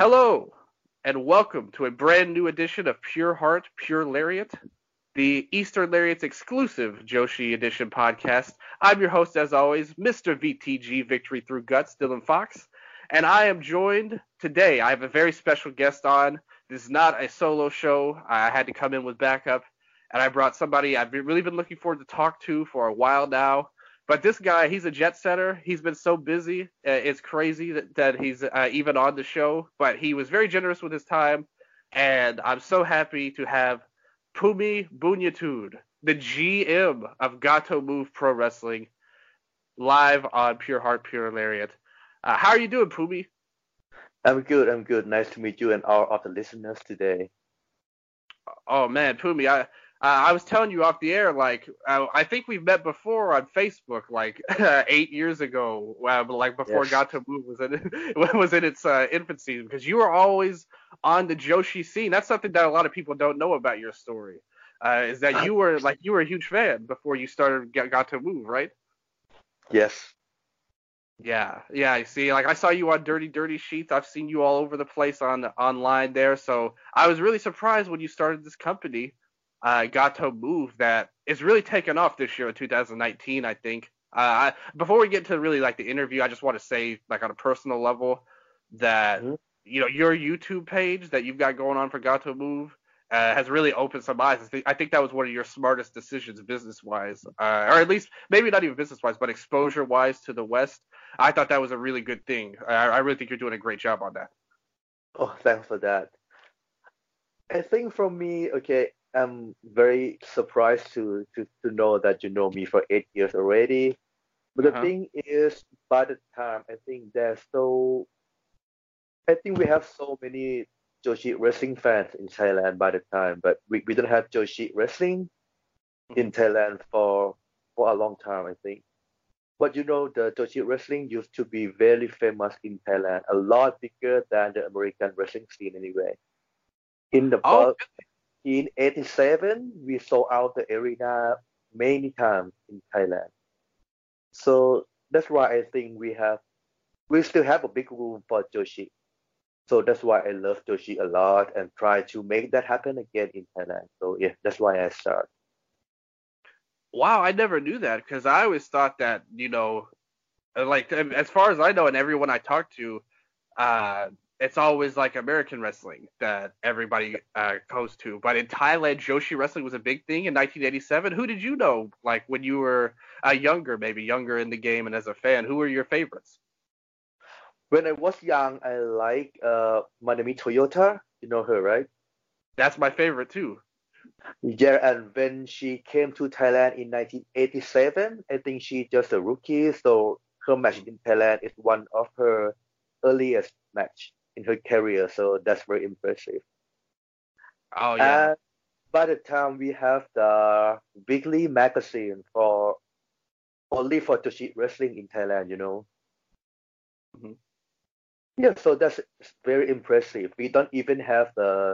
Hello, and welcome to a brand new edition of Pure Heart, Pure Lariat, the Eastern Lariat's exclusive Joshi Edition podcast. I'm your host, as always, Mr. VTG Victory Through Guts, Dylan Fox, and I am joined today. I have a very special guest on. This is not a solo show. I had to come in with backup, and I brought somebody I've really been looking forward to talk to for a while now. But this guy, he's a jet setter. He's been so busy. It's crazy that he's even on the show. But he was very generous with his time. And I'm so happy to have Phumi Bunyatud, the GM of Gato Move Pro Wrestling, live on Pure Heart, Pure Lariat. How are you doing, Phumi? I'm good. I'm good. Nice to meet you and all of the listeners today. Oh, man, Phumi, I was telling you off the air, like, I think we've met before on Facebook, like, 8 years ago, like, before Yes. Gato Move was in its infancy, because you were always on the Joshi scene. That's something that a lot of people don't know about your story, is that you were a huge fan before you started Gato Move, right? Yes. Yeah. I see. Like I saw you on Dirty Dirty Sheets. I've seen you all over the place online there. So I was really surprised when you started this company, Gato Move, that it's really taken off this year in 2019. I think. Before we get to really like the interview, I just want to say, like on a personal level, that Mhm. your YouTube page that you've got going on for Gato Move has really opened some eyes. I think that was one of your smartest decisions business wise, or at least maybe not even business wise, but exposure wise to the West. I thought that was a really good thing. I really think you're doing a great job on that. Oh, thanks for that. I think for me, okay, I'm very surprised to know that you know me for 8 years already. But Uh the huh. thing is, by the time, I think we have so many Joshi wrestling fans in Thailand by the time, but we don't have Joshi wrestling Hmm. in Thailand for a long time, I think. But you know, the Joshi wrestling used to be very famous in Thailand, a lot bigger than the American wrestling scene anyway. In the Oh, bulk, in 87, we sold out the arena many times in Thailand. So that's why I think we still have a big room for Joshi. So that's why I love Joshi a lot and try to make that happen again in Thailand. So yeah, that's why I start. wow! I never knew that because I always thought that like as far as I know, and everyone I talk to, uh, it's always like American wrestling that everybody goes to. But in Thailand, Joshi wrestling was a big thing in 1987. Who did you know, like when you were younger, maybe younger in the game and as a fan? Who were your favorites? When I was young, I like Manami Toyota. You know her, right? That's my favorite too. Yeah, and when she came to Thailand in 1987, I think she just a rookie, so her match in Thailand is one of her earliest match in her career, so that's very impressive. Oh yeah. And by the time we have the weekly magazine for only for Joshi wrestling in Thailand, you know. Mhm. Yeah, so that's very impressive. We don't even have the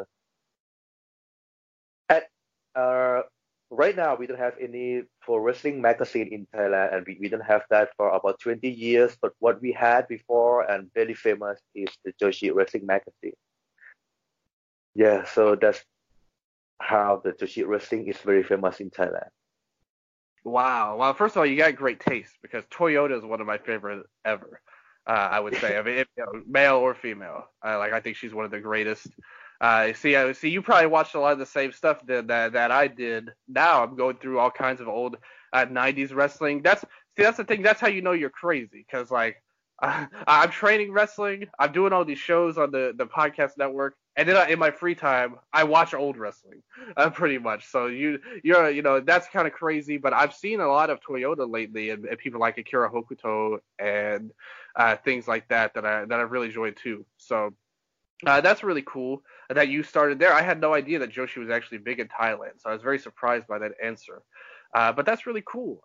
at uh right now we don't have any for wrestling magazine in Thailand, and we don't have that for about 20 years. But what we had before and very famous is the Joshi Wrestling magazine. Yeah, so that's how the Joshi Wrestling is very famous in Thailand. Wow. Well, first of all, you got great taste because Toyota is one of my favorite ever. I would say, I mean, male or female. I think she's one of the greatest. See, you probably watched a lot of the same stuff that I did. Now I'm going through all kinds of old '90s wrestling. That's the thing. That's how you know you're crazy because like I'm training wrestling. I'm doing all these shows on the podcast network, and then in my free time, I watch old wrestling, pretty much. So that's kind of crazy. But I've seen a lot of Toyota lately, and people like Akira Hokuto and things like that I've really enjoyed too. So that's really cool that you started there. I had no idea that Joshi was actually big in Thailand, so I was very surprised by that answer. But that's really cool.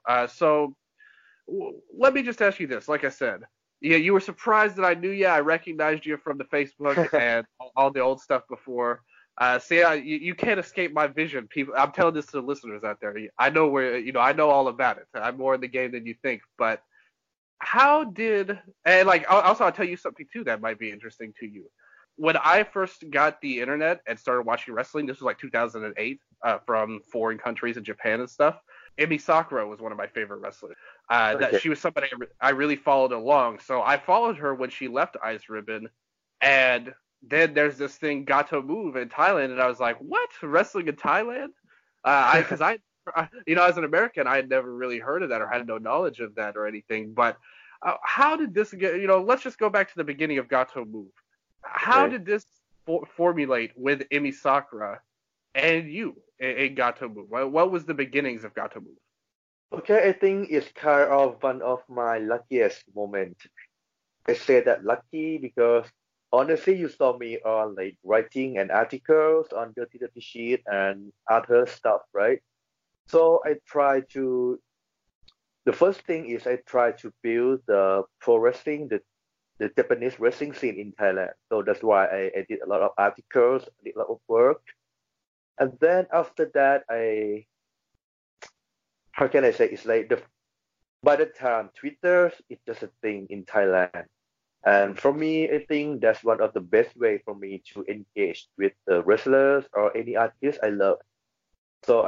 Let me just ask you this. Like I said, yeah, you were surprised that I knew you. I recognized you from the Facebook and all the old stuff before. See, you can't escape my vision. People, I'm telling this to the listeners out there. I know I know all about it. I'm more in the game than you think. But how did, and like, also I'll tell you something too that might be interesting to you. when I first got the internet and started watching wrestling, this was like 2008, from foreign countries in Japan and stuff. Emi Sakura was one of my favorite wrestlers. That Okay. she was somebody I really followed along. So I followed her when she left Ice Ribbon, and then there's this thing Gato Move in Thailand, and I was like, what, wrestling in Thailand? Because as an American, I had never really heard of that or had no knowledge of that or anything. But how did this get? Let's just go back to the beginning of Gato Move. How Okay. did this formulate with Emi Sakura and you in Gato Move? What was the beginnings of Gato Move? Okay, I think it's kind of one of my luckiest moments. I say that lucky because honestly, you saw me on like writing and articles on Dirty Dirty Sheet and other stuff, right? So I try to. The first thing is I try to build the pro wrestling, the Japanese wrestling scene in Thailand. So that's why I did a lot of articles, I did a lot of work, and then after that, how can I say? It's like by the time Twitter is just a thing in Thailand. And for me, I think that's one of the best way for me to engage with the wrestlers or any artist I love. So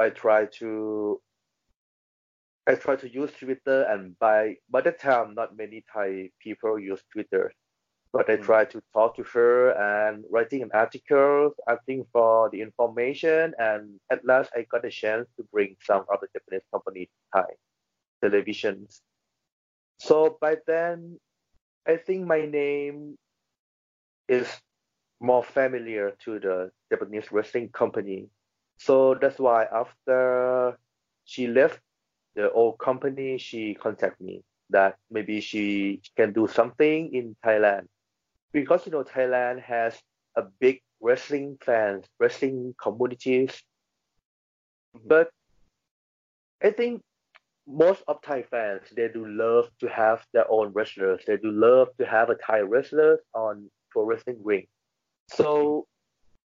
I try to use Twitter, and by the time not many Thai people use Twitter, but I Mm. try to talk to her and writing an article, asking for the information, and at last I got a chance to bring some of the Japanese companies to Thai televisions. So by then, I think my name is more familiar to the Japanese wrestling company. So that's why after she left the old company, she contacted me that maybe she can do something in Thailand because Thailand has a big wrestling fans, wrestling communities. Mhm. But I think most of Thai fans they do love to have their own wrestlers. They do love to have a Thai wrestler on pro wrestling ring. Mhm. So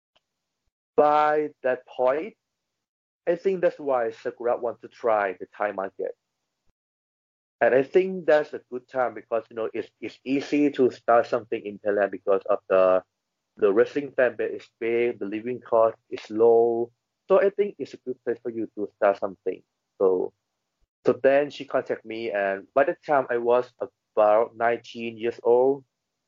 by that point, I think that's why Sakura wants to try the Thai market. And I think that's a good time because it's easy to start something in Thailand because of the wrestling fan base is big, the living cost is low. So I think it's a good place for you to start something. So so then she contacted me, and by the time I was about 19 years old,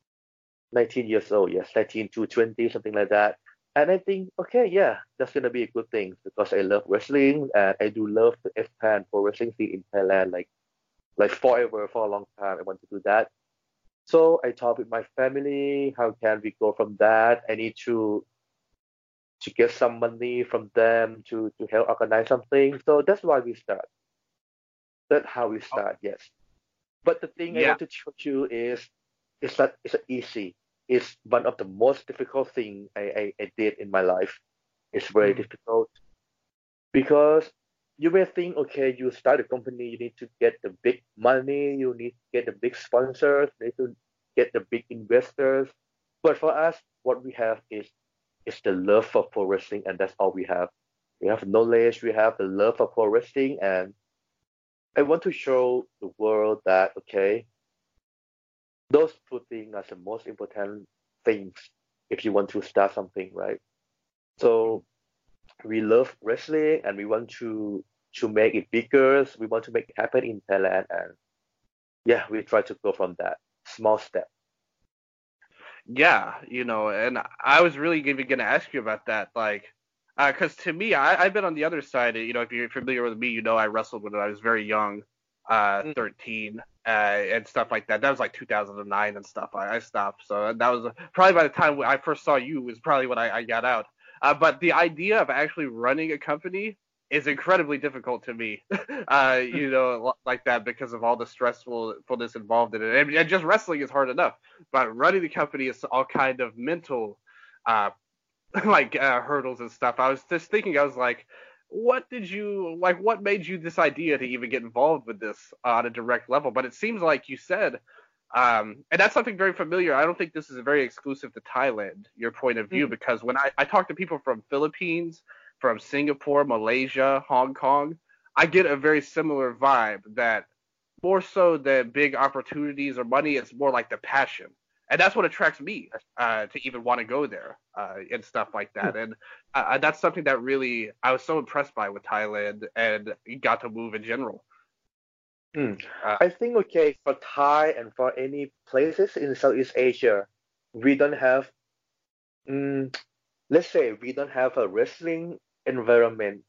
19 years old, yes, 19 to 20, something like that. And I think, okay, yeah, that's gonna be a good thing because I love wrestling and I do love to expand for wrestling scene in Thailand, like forever for a long time. I want to do that. So I talked with my family. How can we go from that? I need to get some money from them to help organize something. So that's why we start. That's how we Oh, start. Yes. But the thing I yeah. want to show you is it's not it's easy. It's one of the most difficult thing I did in my life. It's very Mhm. difficult because you may think, okay, you start a company, you need to get the big money, you need to get the big sponsors, you need to get the big investors. But for us, what we have is the love for pro wrestling, and that's all we have. We have knowledge, we have the love for pro wrestling, and I want to show the world that okay, those two things are the most important things if you want to start something, right? Mhm. So we love wrestling and we want to make it bigger. So we want to make it happen in Thailand, and yeah, we try to go from that small step. Yeah, and I was really even gonna ask you about that, like, because to me, I've been on the other side. If you're familiar with me, I wrestled when I was very young, Mm. 13, and stuff like that. That was like 2009 and stuff. I stopped, so that was probably by the time I first saw you was probably when I got out. But the idea of actually running a company is incredibly difficult to me. Like that because of all the stressfulness involved in it, and just wrestling is hard enough, but running the company is all kind of mental, uh, hurdles and stuff. I was just thinking, I was like, what made you this idea to even get involved with this on a direct level? But it seems like you said, and that's something very familiar. I don't think this is very exclusive to Thailand, your point of view, Mm. because when I talk to people from Philippines, from Singapore, Malaysia, Hong Kong, I get a very similar vibe that more so than big opportunities or money, it's more like the passion. and that's what attracts me to even want to go there and stuff like that. And that's something that really I was so impressed by with Thailand and got to move in general. Hmm. Uh, I think okay for Thai and for any places in Southeast Asia, we don't have. Mm, let's say we don't have a wrestling environment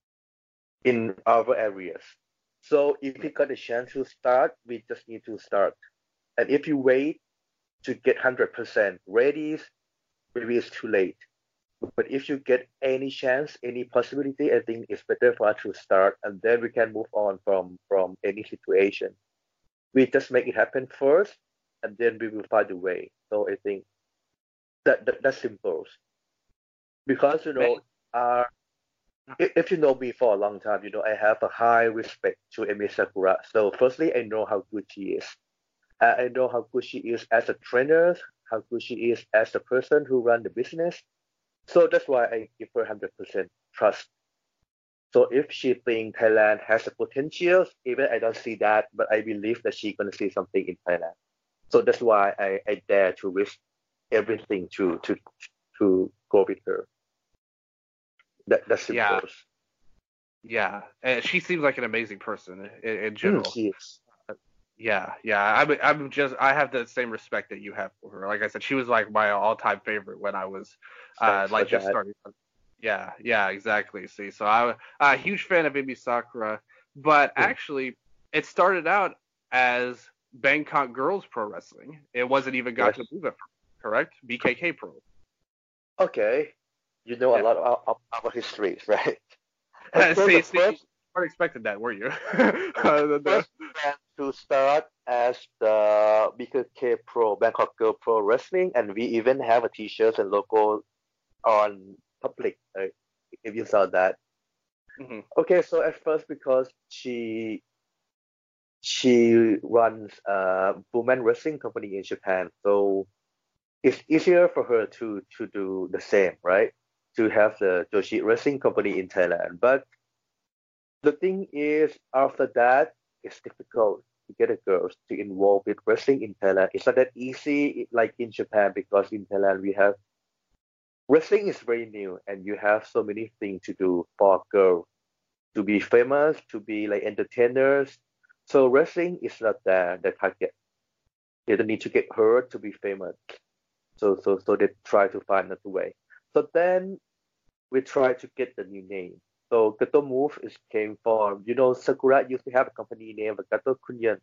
in our areas. So if you got a chance to start, we just need to start. And if you wait to get 100% ready, maybe it's too late. But if you get any chance, any possibility, I think it's better for us to start, and then we can move on from any situation. We just make it happen first, and then we will find a way. So I think that's simple. Because man, uh, if you know me for a long time, I have a high respect to Emi Sakura. So firstly, I know how good she is. I know how good she is as a trainer, how good she is as a person who run the business. So that's why I give her 100% trust. So if she thinks Thailand has a potential, even I don't see that, but I believe that she's gonna see something in Thailand. So that's why I dare to risk everything to go with her. That's yeah, simple. yeah, and she seems like an amazing person in general. She is. Yeah, yeah. I have the same respect that you have for her. Like I said, she was like my all-time favorite when I was Thanks for like just that. starting. Yeah, yeah, exactly. See, so I'm a huge fan of Amy Sakura, but Hmm. actually, it started out as Bangkok Girls Pro Wrestling. It wasn't even got Yes. to move it, correct? BKK Pro. Okay. You know a Yeah. lot of our histories, right? Okay, See, you weren't expecting that, were you? The- first plan to start as the BKK Pro, Bangkok Girl Pro Wrestling, and we even have a t-shirts and logo on public. If you saw that. Mhm. Okay, so at first because she runs a women wrestling company in Japan, so it's easier for her to do the same, right? To have the Joshi wrestling company in Thailand. But the thing is, after that, it's difficult to get a girl to involve with wrestling in Thailand. It's not that easy like in Japan because in Thailand we have wrestling is very new and you have so many things to do for a girl to be famous, to be like entertainers. So wrestling is not the target. They don't need to get her to be famous. So they try to find another way. So then we try to get the new name. So Gato Move is came from, Sakura used to have a company named Gato Kunyan.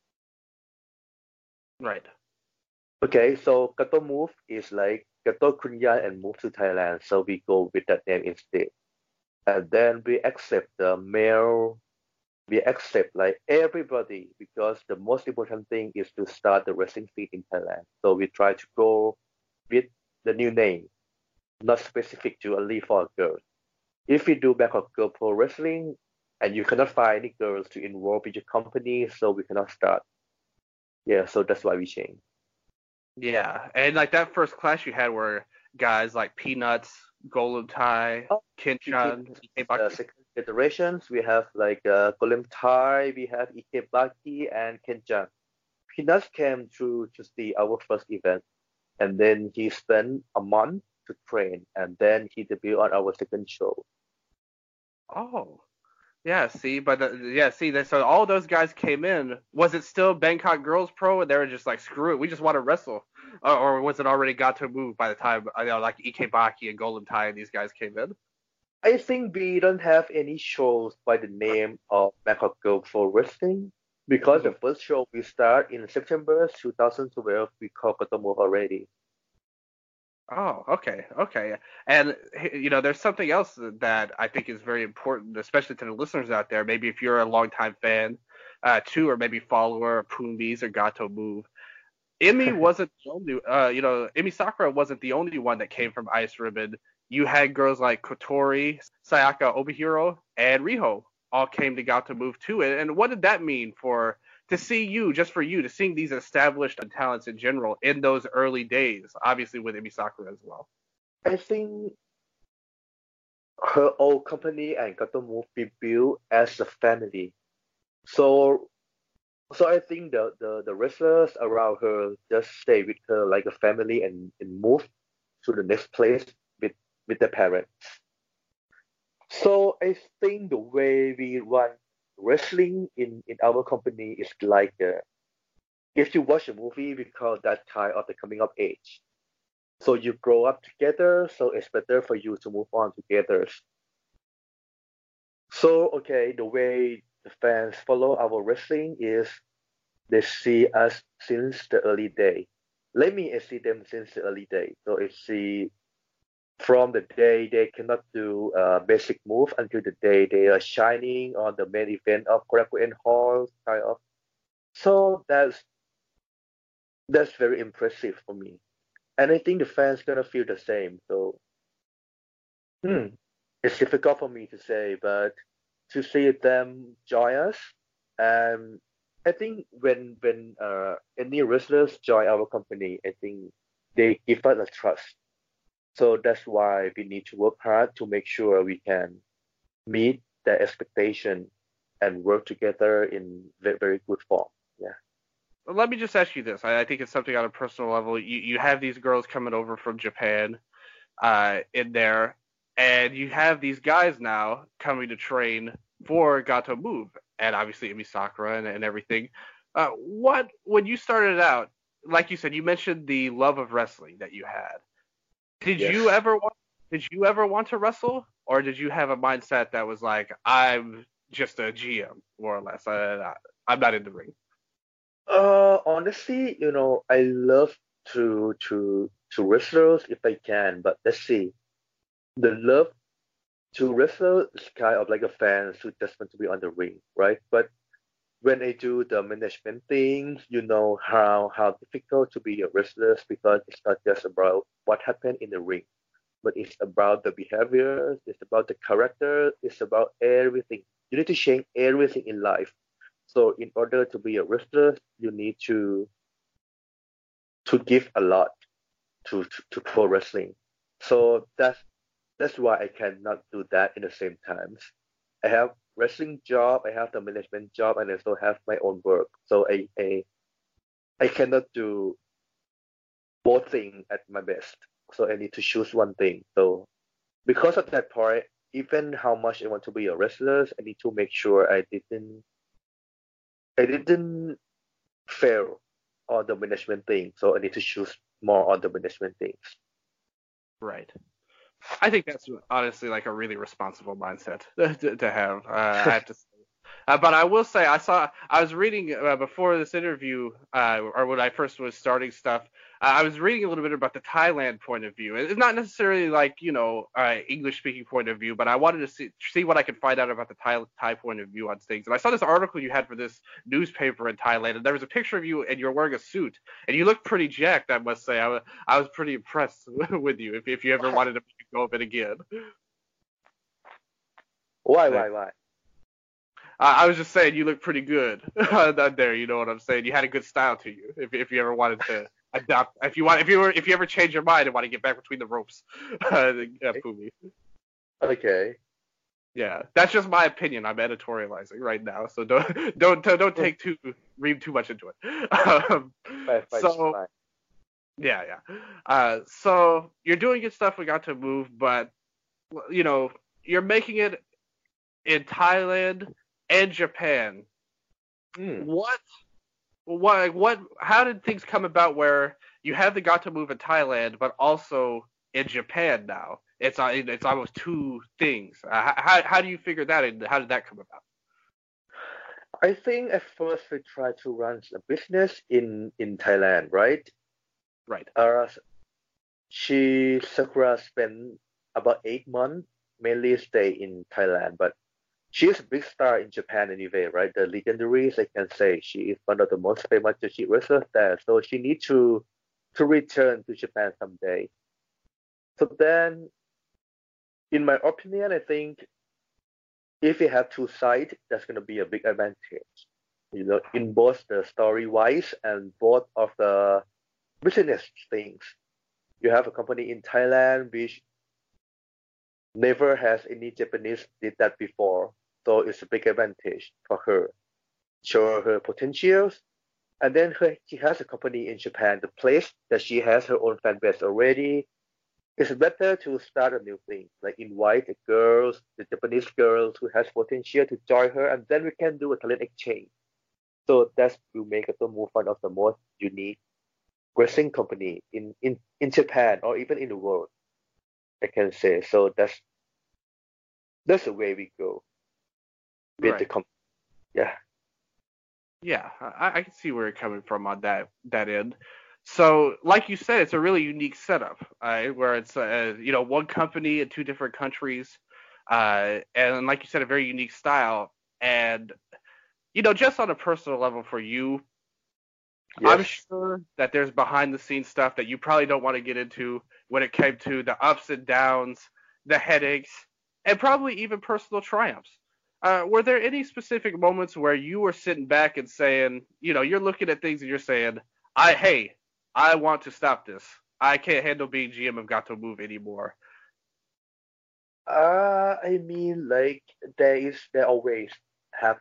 Right. Okay, so Gato Move is like Gato Kunyan and move to Thailand. So we go with that name instead. And then we accept the male, we accept like everybody because the most important thing is to start the wrestling scene in Thailand. So we try to go with the new name, not specific to only for girls. If you do Bangkok Girl Pro Wrestling and you cannot find any girls to involve with your company, so we cannot start. Yeah, so that's why we change. Yeah, and like that first class you had were guys like Peanuts, Golem Tai, Oh, Kinchan, the Ikebaki. second generations, we have like Golem Thai, we have Ikebaki and Kenjan. Peanuts came to see our first event, and then he spent a month to train, and then he debuted on our second show. Oh, yeah. See, but yeah, see, so all those guys came in. Was it still Bangkok Girls Pro, and they were just like, screw it, we just want to wrestle, or was it already got to move by the time like Ikebaki and Golem Tai and these guys came in? I think we don't have any shows by the name of Bangkok Girl for Wrestling because the Hmm. first show we start in September 2012, we call Kotomo already. Oh, okay, okay. And there's something else that I think is very important, especially to the listeners out there. Maybe if you're a longtime fan, too, or maybe follower of Poombies or Gato Move. Emmy wasn't the only, Emmy Sakura wasn't the only one that came from Ice Ribbon. You had girls like Kotori, Sayaka Obihiro, and Riho all came to Gato Move too. And what did that mean to see you, just for you, to seeing these established talents in general in those early days, obviously with Emmy Sakura as well? I think her old company and Kotomo be built as a family. So So I think the wrestlers around her just stay with her like a family and move to the next place with with their parents. So I think the way we run wrestling in our company is like if you watch a movie, we call that kind of the coming of age. So you grow up together, so it's better for you to move on together. So okay, the way the fans follow our wrestling is they see us since the early day. Let me see them since the early day. So I see from the day they cannot do basic move until the day they are shining on the main event of Korakuen Hall kind of. So that's very impressive for me. And I think the fans gonna feel the same. So hmm, it's difficult for me to say, but to see them join us, and I think when any wrestlers join our company, I think they give us a trust. So that's why we need to work hard to make sure we can meet their expectation and work together in very good form. Yeah. Let me just ask you this. I think it's something on a personal level. You have these girls coming over from Japan in there, and you have these guys now coming to train for Gato Move, and obviously Emi Sakura and everything. What when you started out, like you said, you mentioned the love of wrestling that you had. Did you Yes. ever want? Did you ever want to wrestle, or did you have a mindset that was like, I'm just a GM, more or less. I'm not in the ring. Honestly, I love to wrestle if I can, but let's see. The love to wrestle is kind of like a fan who just want to be on the ring, right? But when I do the management things, you know how difficult to be a wrestler because it's not just about what happened in the ring, but it's about the behaviors, it's about the character, it's about everything. You need to change everything in life. So in order to be a wrestler, you need to give a lot to pro wrestling. So that's why I cannot do that in the same times. I have wrestling job, I have the management job, and I also have my own work. So I cannot do both things at my best. So I need to choose one thing. So because of that part, even how much I want to be a wrestler, I need to make sure I didn't fail on the management thing. So I need to choose more on the management things. Right. I think that's honestly like a really responsible mindset to have. I have to say. But I will say, I was reading before this interview, or when I first was starting stuff, I was reading a little bit about the Thailand point of view. It's not necessarily like, English speaking point of view, but I wanted to see what I could find out about the Thai point of view on things. And I saw this article you had for this newspaper in Thailand, and there was a picture of you, and you're wearing a suit, and you look pretty jacked, I must say. I was pretty impressed with you, if you ever wanted to go of it again. Why, There. why, why? I was just saying you look pretty good there. You know what I'm saying? You had a good style to you. If you ever wanted to adopt, if you ever change your mind and want to get back between the ropes, Pumi. Okay. Yeah, that's just my opinion. I'm editorializing right now, so don't read too much into it. Fine, fine, So fine. yeah. So you're doing good stuff. We got to move, but you know you're making it in Thailand and Japan. Mm. What how did things come about where you have the got to move in Thailand but also in Japan now? It's almost two things. How do you figure that and how did that come about? I think at first we tried to run a business in Thailand, right? Right. Uh, she Sakura spent about 8 months mainly stay in Thailand, but she is a big star in Japan anyway, right? The legendaries, I can say she is one of the most famous Joshi wrestlers there, so she needs to return to Japan someday. So then, in my opinion, I think if you have two sides, that's going to be a big advantage. In both the story wise and both of the business things. You have a company in Thailand which never has any Japanese did that before, so it's a big advantage for her. show her potentials. And then she has a company in Japan, the place that she has her own fan base already. It's better to start a new thing, like invite the girls, the Japanese girls who has potential to join her, and then we can do a talent exchange. So that will make Atomo one of the most unique wrestling company in Japan or even in the world, I can say. So that's the way we go with the Right. company. Yeah. Yeah, I can see where you're coming from on that end. So, like you said, it's a really unique setup, where it's one company in two different countries, and like you said, a very unique style. And just on a personal level for you, I'm Yes. sure that there's behind the scenes stuff that you probably don't want to get into when it came to the ups and downs, the headaches, and probably even personal triumphs. Were there any specific moments where you were sitting back and saying, you're looking at things and you're saying, hey, I want to stop this. I can't handle being GM of Got to Move anymore. I mean, like there always have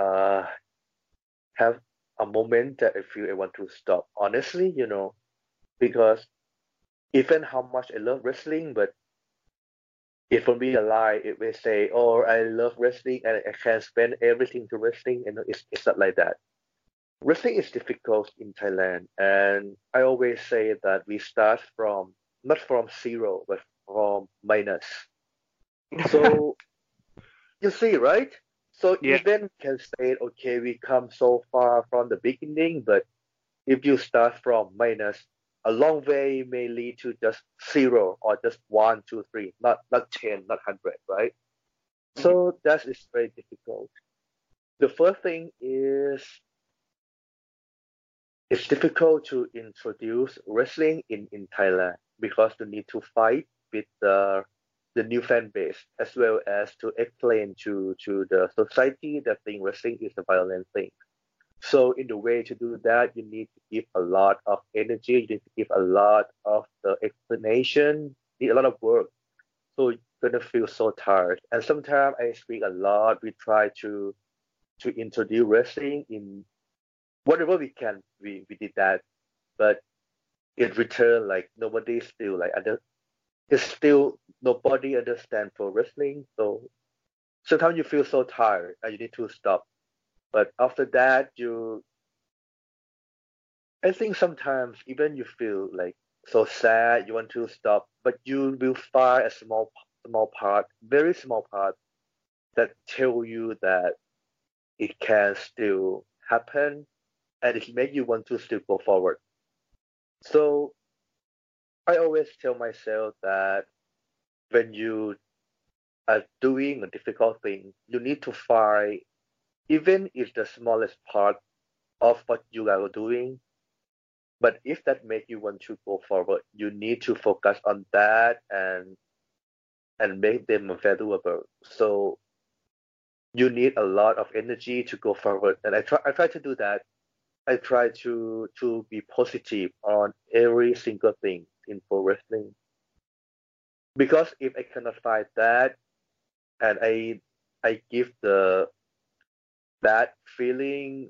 have a moment that I feel I want to stop. Honestly, because even how much I love wrestling, but if for me a lie, it will say, "Oh, I love wrestling and I can spend everything to wrestling," and it's not like that. Wrestling is difficult in Thailand, and I always say that we start from not from zero, but from minus. So you see, right? So Yeah. even can say, okay, we come so far from the beginning, but if you start from minus, a long way may lead to just zero or just one, two, three, not 10, not 100, right? Mhm. So that is very difficult. The first thing is it's difficult to introduce wrestling in Thailand because you need to fight with the new fan base as well as to explain to the society that think wrestling is a violent thing. So in the way to do that, you need to give a lot of energy, you need to give a lot of the explanation, need a lot of work. So you're gonna feel so tired. And sometimes I speak a lot. We try to introduce wrestling in whatever we can. We did that, but in return, like nobody still like it's still nobody understand for wrestling. So sometimes you feel so tired and you need to stop. But after that, I think sometimes even you feel like so sad, you want to stop, but you will find a small part, very small part that tell you that it can still happen and it make you want to still go forward. So I always tell myself that when you are doing a difficult thing, you need to find even if the smallest part of what you are doing. But if that make you want to go forward, you need to focus on that and make them valuable. So you need a lot of energy to go forward. And I try to do that. I try to be positive on every single thing in pro wrestling. Because if I cannot find that and I give the that feeling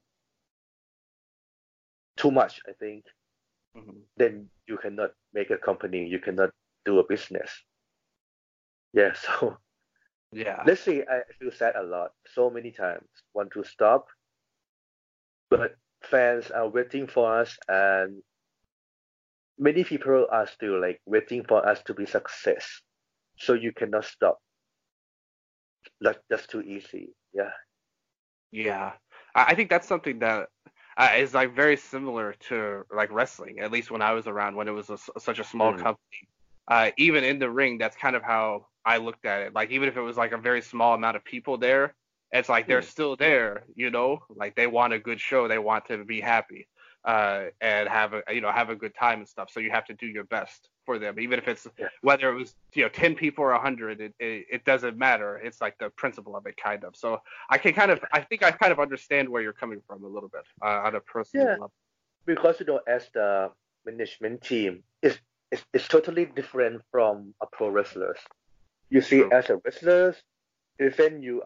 too much, I think, Mhm. then you cannot make a company, you cannot do a business. Yeah, so Yeah. let's say I feel sad a lot, so many times, want to stop, but fans are waiting for us, and many people are still like waiting for us to be success. So you cannot stop. That's too easy. Yeah. Yeah, I think that's something that is like very similar to like wrestling. At least when I was around, when it was such a small Mm, company, even in the ring, that's kind of how I looked at it. Like even if it was like a very small amount of people there, it's like they're mm, still there. Like they want a good show, they want to be happy, and have a good time and stuff. So you have to do your best for them, even if it's yeah. whether it was 10 people or 100. It doesn't matter. It's like the principle of it, kind of. So I think I kind of understand where you're coming from a little bit, on a personal Yeah. level. Because as the management team, it's totally different from a pro wrestlers. You see, True. as a wrestlers, even you.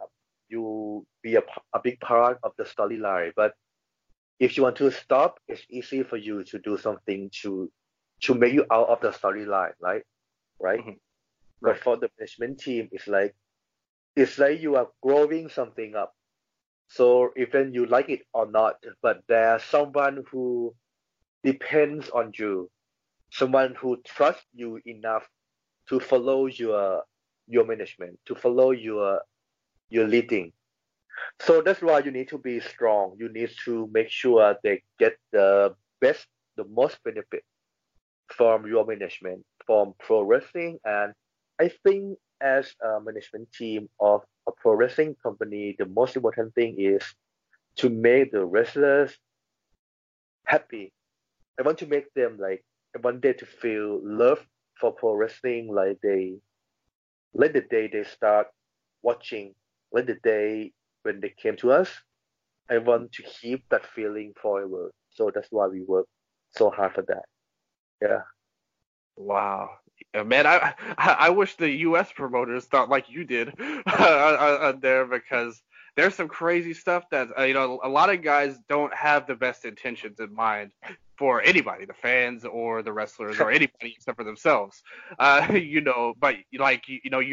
you be a big part of the storyline. But if you want to stop, it's easy for you to do something to make you out of the storyline, right? Right. Mhm. But Right. for the management team, it's like you are growing something up. So even you like it or not, but there's someone who depends on you, someone who trusts you enough to follow your management, to follow your leading. So that's why you need to be strong. You need to make sure they get the best, the most benefit from your management, from pro wrestling. And I think as a management team of a pro wrestling company, the most important thing is to make the wrestlers happy. I want to make them like I want them to feel love for pro wrestling like the day they start watching, like the day when they came to us. I want to keep that feeling forever. So that's why we work so hard for that. Yeah. Wow. Yeah, man, I wish the U.S. promoters thought like you did on there because there's some crazy stuff that a lot of guys don't have the best intentions in mind for anybody, the fans or the wrestlers or anybody except for themselves. But like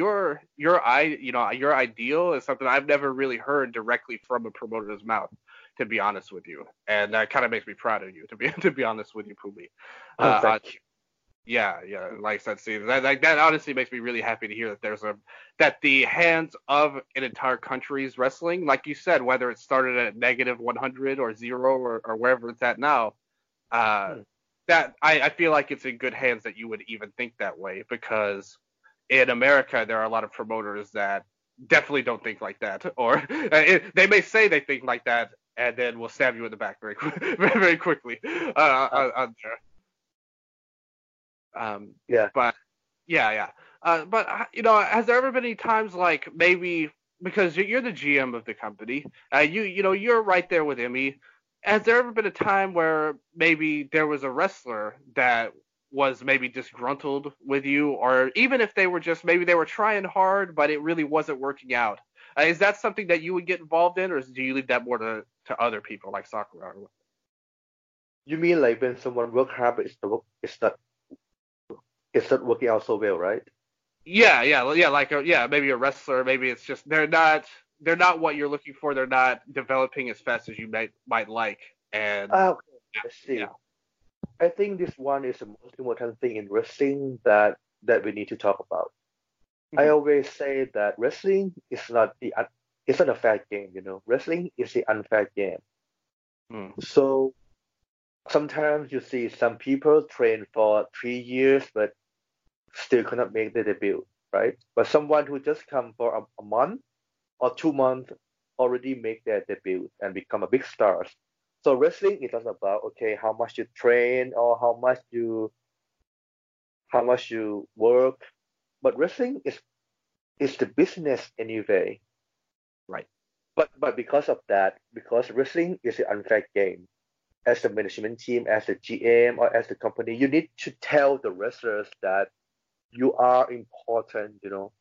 your ideal is something I've never really heard directly from a promoter's mouth, to be honest with you, and that kind of makes me proud of you, to be honest with you, Pumi. Oh, Uh, thank you. yeah, yeah. Like I said, see, that honestly makes me really happy to hear that that the hands of an entire country's wrestling, like you said, whether it started at negative 100 or zero or wherever it's at now, uh, Hmm. that I feel like it's in good hands that you would even think that way because in America there are a lot of promoters that definitely don't think like that, or they may say they think like that and then will stab you in the back very, very quickly Uh, on there. Um, yeah. but yeah, yeah. But has there ever been any times like maybe because you're the GM of the company, you're right there with Emmy. Has there ever been a time where maybe there was a wrestler that was maybe disgruntled with you, or even if they were just maybe they were trying hard but it really wasn't working out? Is that something that you would get involved in, or do you leave that more to other people like Sakura? You mean like when someone work hard but it's not working out so well, right? Yeah, yeah, yeah. Like yeah, maybe a wrestler. Maybe it's just they're not what you're looking for. They're not developing as fast as you might like. And Okay. Let's yeah, see. I think this one is the most important thing in wrestling that we need to talk about. I hmm always say that wrestling is not it's not a fair game, you know. Wrestling is the unfair game. mm, So sometimes you see some people train for 3 years but still cannot make the debut, right? But someone who just come for a month or 2 months already make their debut and become a big stars. So wrestling is not about okay how much you train or how much you work, but wrestling is the business anyway. right, But because of that, because wrestling is an unfair game, as the management team, as the GM, or as the company, you need to tell the wrestlers that you are important.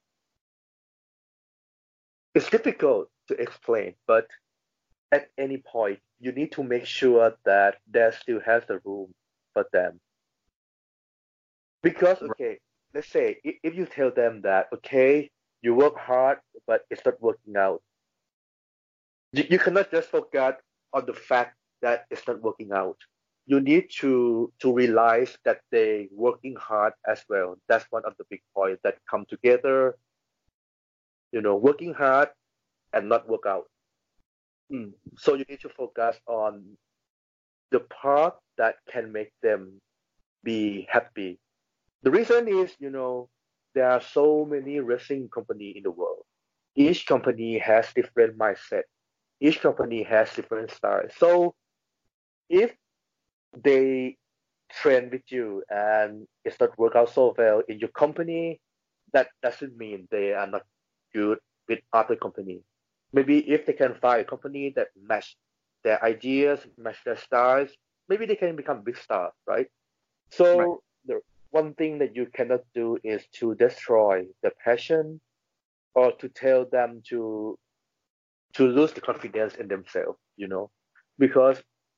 It's difficult to explain, but at any point, you need to make sure that there still has the room for them. Because, right, okay, let's say if you tell them that, okay, you work hard, but it's not working out, you cannot just focus on the fact that it's not working out. You need to realize that they working hard as well. That's one of the big points that come together, working hard and not work out. mm, So you need to focus on the part that can make them be happy. The reason is, there are so many wrestling company in the world. Each company has different mindset. Each company has different style. So if they train with you and it's not work out so well in your company, that doesn't mean they are not good with other company. Maybe if they can find a company that match their ideas, match their styles, maybe they can become big star, right? right, So the one thing that you cannot do is to destroy the passion or to tell them to lose the confidence in themselves, because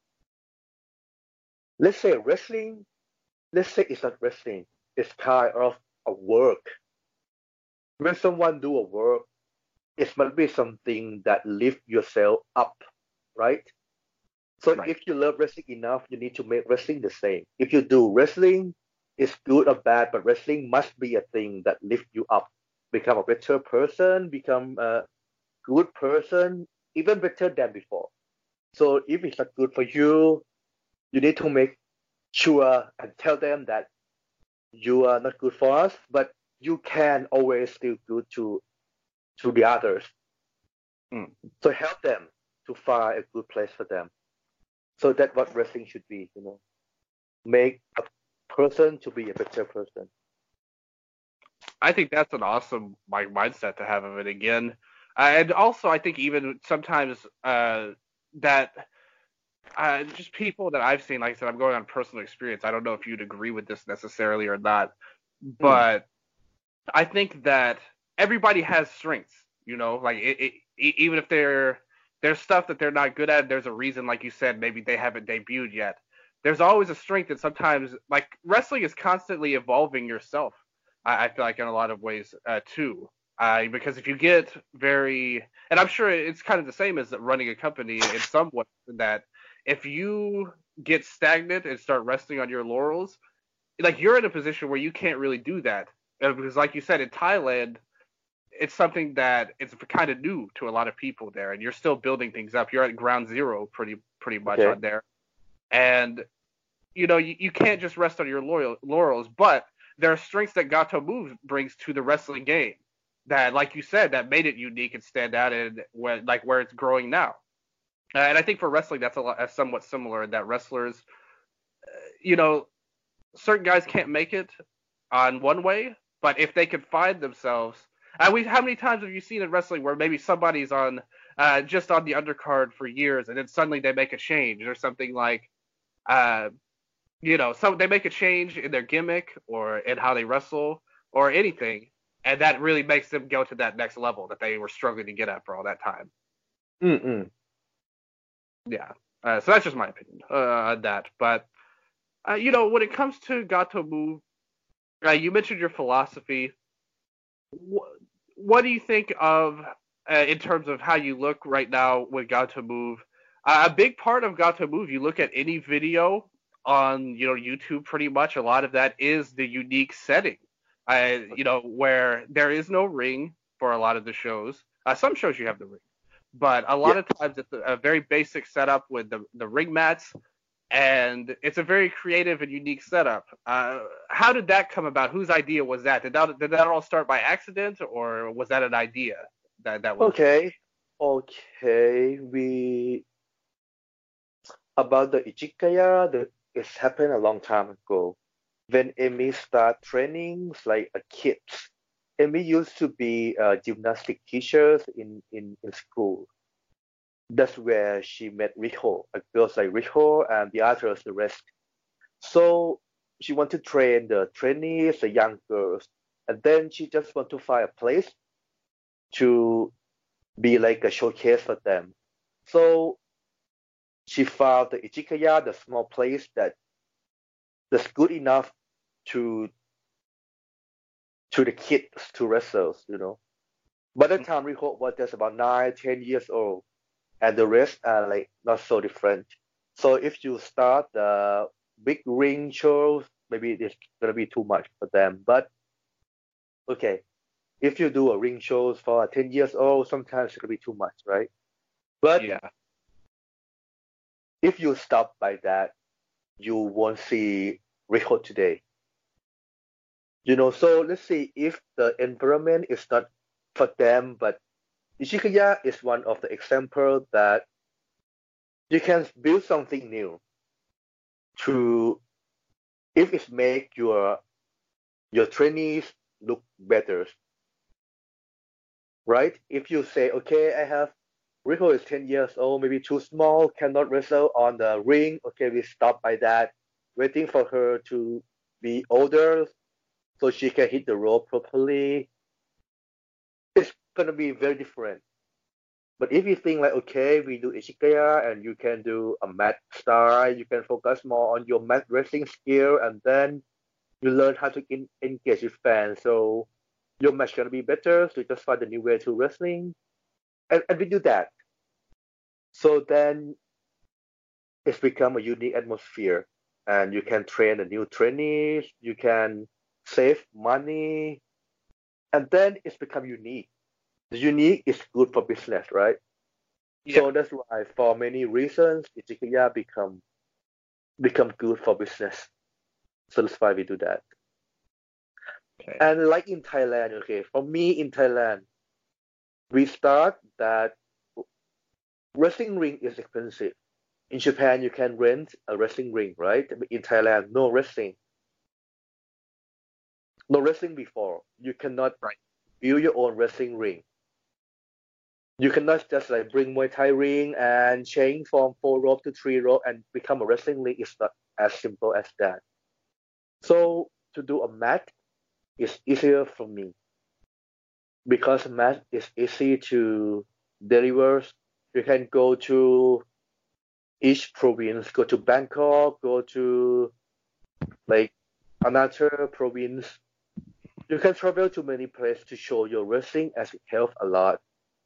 let's say wrestling, let's say it's not wrestling, it's kind of a work. When someone do a work, it must be something that lift yourself up, right? So Right. if you love wrestling enough, you need to make wrestling the same. If you do wrestling, it's good or bad, but wrestling must be a thing that lift you up, become a better person, become a good person, even better than before. So if it's not good for you, you need to make sure and tell them that you are not good for us, but you can always still good to the others. Mm. So help them to find a good place for them. So that's what wrestling should be, make a person to be a better person. I think that's an awesome mindset to have of it again. And also, I think even sometimes that just people that I've seen, like I said, I'm going on personal experience. I don't know if you'd agree with this necessarily or not, Mm, but I think that everybody has strengths. Like even if there's stuff that they're not good at, there's a reason. Like you said, maybe they haven't debuted yet. There's always a strength, and sometimes like wrestling is constantly evolving yourself. I feel like in a lot of ways too. Because if you get and I'm sure it's kind of the same as running a company in some way, that if you get stagnant and start resting on your laurels, like you're in a position where you can't really do that. Because like you said, in Thailand, it's something that it's kind of new to a lot of people there, and you're still building things up. You're at ground zero pretty much okay. on there, and you can't just rest on your laurels. But there are strengths that Gato Move brings to the wrestling game that, like you said, that made it unique and stand out, and where it's growing now. And I think for wrestling, that's somewhat similar in that wrestlers, you know, certain guys can't make it on one way, but if they can find themselves, how many times have you seen in wrestling where maybe somebody's on just on the undercard for years, and then suddenly they make a change or something like, uh, so they make a change in their gimmick or in how they wrestle or anything, and that really makes them go to that next level that they were struggling to get at for all that time. Mm-mm. Yeah. So that's just my opinion on that. But when it comes to Gato Move, you mentioned your philosophy. What do you think of in terms of how you look right now with Gato Move? A big part of Gato Move, you look at any video on YouTube, pretty much a lot of that is the unique setting. Where there is no ring for a lot of the shows. Some shows you have the ring, but a Yeah. lot of times it's a very basic setup with the ring mats, and it's a very creative and unique setup. How did that come about? Whose idea was that? Did that all start by accident, or was that an idea that was? Okay. Okay. About the Ichikaya, it's happened a long time ago. When Amy start trainings like a kid, Amy used to be a gymnastic teacher in school. That's where she met Riho, girls like Riho and the others, the rest. So she want to train the trainees, the young girls, and then she just want to find a place to be like a showcase for them. So she found the Ichikaya, the small place that's good enough to the kids to wrestle. By the time Riho was just about 9, 10 years old, and the rest are like not so different. So if you start the big ring shows, maybe it's gonna be too much for them. But okay, if you do a ring shows for 10 years old, sometimes it could be too much, right? But Yeah, if you stop by that, you won't see Riho today. So let's see if the environment is not for them, but Ishikaya is one of the examples that you can build something new to if it make your trainees look better, right? If you say, okay, I have Rico is 10 years old, maybe too small, cannot wrestle on the ring. Okay, we stop by that, waiting for her to be older so she can hit the rope properly. It's gonna be very different. But if you think like, okay, we do Ichikaya and you can do a mat style, you can focus more on your mat wrestling skill, and then you learn how to engage with fans. So your match gonna be better. So you just find a new way to wrestling, and we do that. So then it's become a unique atmosphere, and you can train a new trainees. You can save money, and then it's become unique. The unique is good for business, right? Yeah. So that's why, for many reasons, Ichikaya become good for business. So that's why we do that. Okay. And like in Thailand, okay, for me in Thailand, we start that wrestling ring is expensive. In Japan, you can rent a wrestling ring, right? But in Thailand, no wrestling before. You cannot Right. build your own wrestling ring. You cannot just like bring Muay Thai ring and change from 4 rope to 3 rope and become a wrestling ring. It's not as simple as that. So to do a mat is easier for me because mat is easy to deliver. You can go to each province, go to Bangkok, go to like another province. You can travel to many places to show your wrestling as it helps a lot.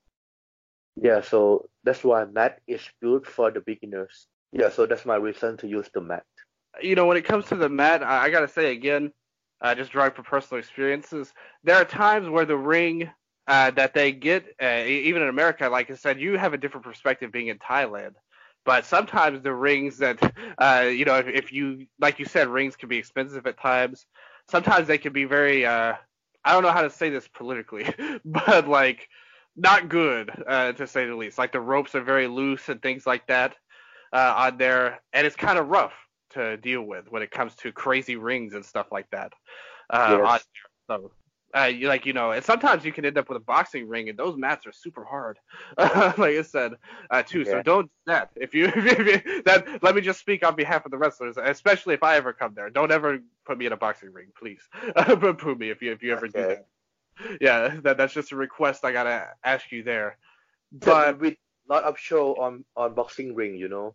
Yeah, so that's why mat is good for the beginners. Yeah, so that's my reason to use the mat. When it comes to the mat, I gotta say again, just drawing from personal experiences, there are times where the ring that they get, even in America, like I said, you have a different perspective being in Thailand. But sometimes the rings that, if you, like you said, rings can be expensive at times. Sometimes they can be very, I don't know how to say this politically, but like not good, to say the least. Like the ropes are very loose and things like that on there, and it's kind of rough to deal with when it comes to crazy rings and stuff like that on Yes, there. So, and sometimes you can end up with a boxing ring, and those mats are super hard, like I said, too. So yeah, don't do that. If you, that, let me just speak on behalf of the wrestlers, especially if I ever come there. Don't ever put me in a boxing ring, please. Poo me if you ever do okay. that. Yeah, that's just a request I gotta ask you there. Except But with lot of show on boxing ring,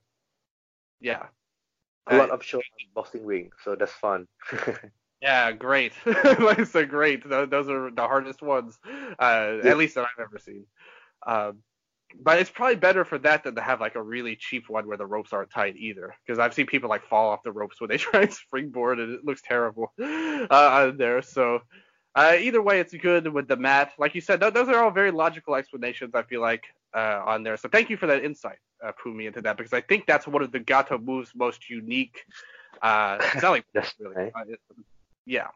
yeah, a uh, lot of show on boxing ring, so that's fun. yeah, great. Like I said, great. Those are the hardest ones, Yeah, at least that I've ever seen. Um, but it's probably better for that than to have like a really cheap one where the ropes aren't tight either. Because I've seen people like fall off the ropes when they try and springboard and it looks terrible on there. So either way, it's good with the mat. Like you said, those are all very logical explanations. I feel like on there. So thank you for that insight, Pumi, into that because I think that's one of the Gato moves' most unique selling points, that's really. nice. Yeah.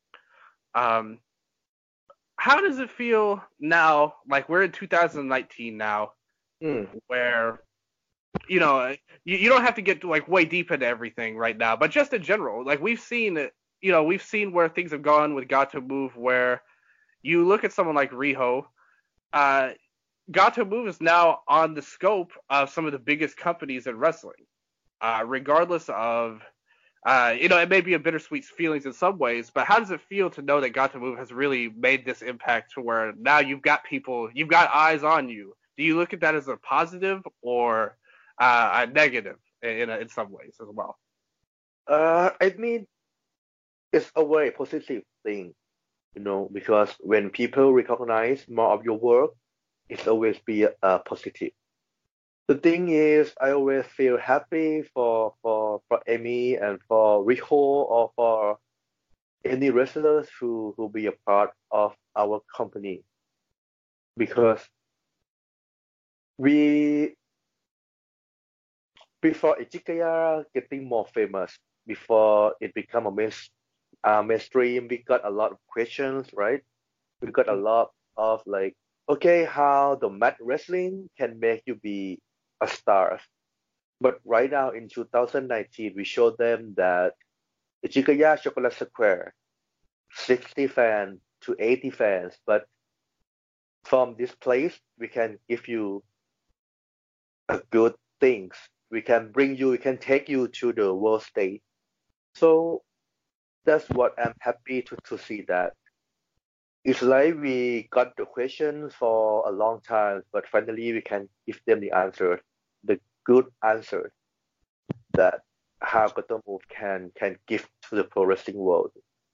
Um, how does it feel now? Like we're in 2019 now, Hmm. where you don't have to get like way deep into everything right now, but just in general, like we've seen where things have gone with Gato Move, where you look at someone like Riho, uh, Gato Move is now on the scope of some of the biggest companies in wrestling, regardless of it may be a bittersweet feelings in some ways, but how does it feel to know that Got to Move has really made this impact to where now you've got eyes on you? Do you look at that as a positive or a negative in some ways as well? I mean, it's a very positive thing, because when people recognize more of your work, it's always be positive. The thing is, I always feel happy for Amy and for Rico or for any wrestlers who be a part of our company because we before Ichikaya getting more famous, before it become a mainstream, we got a lot of questions, right? We got a lot of like, okay, how the mat wrestling can make you be a star. But right now in 2019, we showed them that Ichikaya Chocolate Square, 60 fans to 80 fans, but from this place, we can give you a good things. We can take you to the world stage. So that's what I'm happy to see that. It's like we got the question for a long time, but finally we can give them the answer, the good answer that how Gatoh Move can give to the pro wrestling world.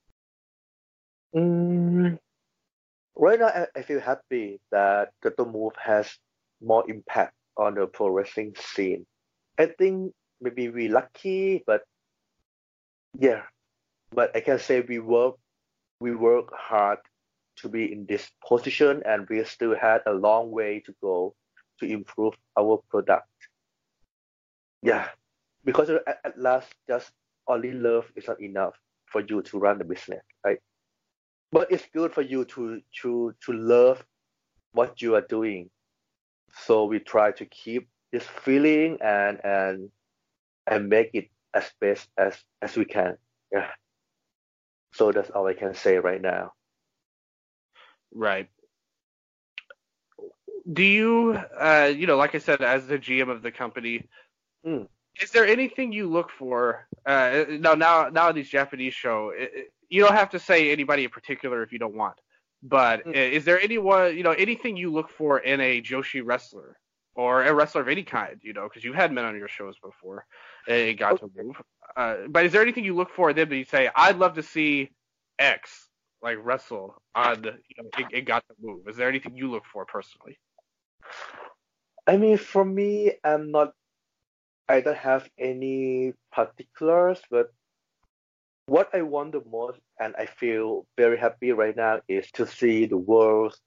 Mm, right now, I feel happy that Gatoh Move has more impact on the pro wrestling scene. I think maybe we lucky, but yeah, but I can say we work hard to be in this position, and we still had a long way to go to improve our product. Yeah, because at last, just only love is not enough for you to run the business, right? But it's good for you to love what you are doing. So we try to keep this feeling and make it as best as we can. Yeah. So that's all I can say right now. Right. Do you, like I said, as the GM of the company, Mm, is there anything you look for? Now in these Japanese show, you don't have to say anybody in particular if you don't want. But mm. is there anyone, anything you look for in a Joshi wrestler or a wrestler of any kind, because you've had men on your shows before, it got to Okay. move. But is there anything you look for in them that you say, I'd love to see X like wrestle on, it got to move? Is there anything you look for personally? I mean, for me, I don't have any particulars, but what I want the most, and I feel very happy right now, is to see the world.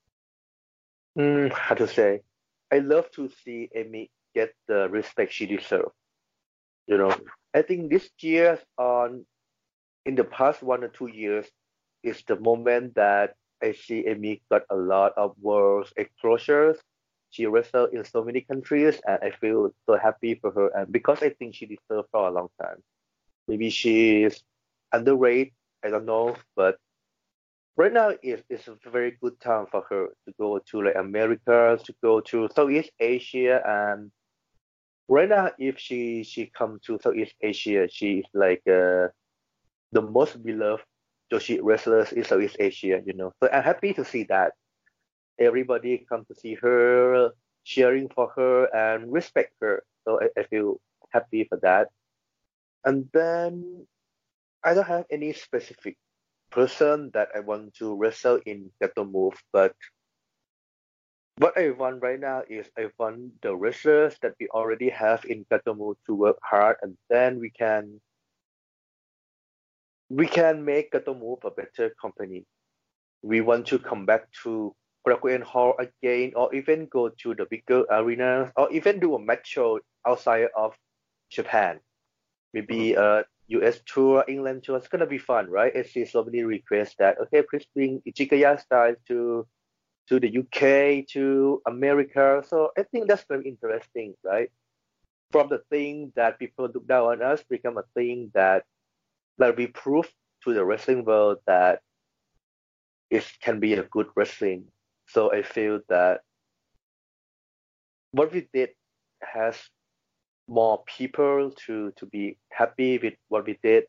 How to say? I love to see Amy get the respect she deserves. You know, I think this year, in the past 1 or 2 years, is the moment that I see Amy got a lot of world exposures. She wrestled in so many countries, and I feel so happy for her. And because I think she deserves for a long time. Maybe she is underrated. I don't know, but right now is a very good time for her to go to like America, to go to Southeast Asia, and right now if she come to Southeast Asia, she is like the most beloved Joshi wrestlers in Southeast Asia. So I'm happy to see that everybody come to see her, cheering for her and respect her. So I feel happy for that. And then I don't have any specific person that I want to wrestle in Gatoh Move, but what I want right now is I want the wrestlers that we already have in Gatoh Move to work hard, and then we can make Gatoh Move a better company. We want to come back to Korakuen Hall again, or even go to the bigger arenas, or even do a match show outside of Japan. Maybe a US tour, England tour. It's gonna be fun, right? I see so many requests that okay, please bring Ichigaya style to the UK, to America. So I think that's very interesting, right? From the thing that people look down on us, become a thing that we prove to the wrestling world that it can be a good wrestling. So I feel that what we did has more people to be happy with what we did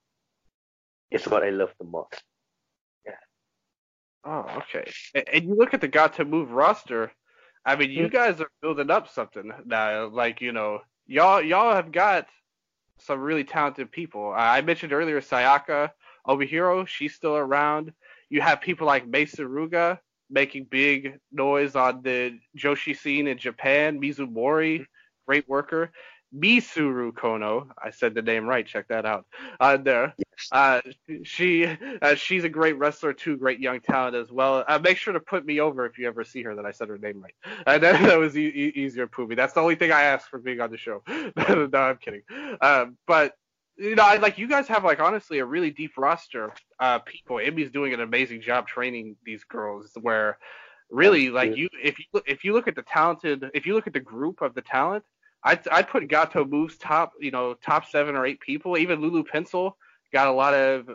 is what I love the most. Yeah. Oh, okay. And you look at the Got to Move roster. I mean, Mm, you guys are building up something now. Like, y'all have got some really talented people. I mentioned earlier Sayaka Obihiro. She's still around. You have people like Mei Suruga making big noise on the Joshi scene in Japan. Mizumori, great worker. Misuru Kono, I said the name right. Check that out. There. yes. Uh, she's a great wrestler too, great young talent as well. Make sure to put me over if you ever see her that I said her name right. That was easier, Pumi. That's the only thing I asked for being on the show. No, I'm kidding. But I like you guys have like honestly a really deep roster. People, Emmy's doing an amazing job training these girls. Where Thank really like you. you, if you look at the talented, if you look at the group of the talent, I'd put Gato Move's top 7 or 8 people. Even Lulu Pencil got a lot of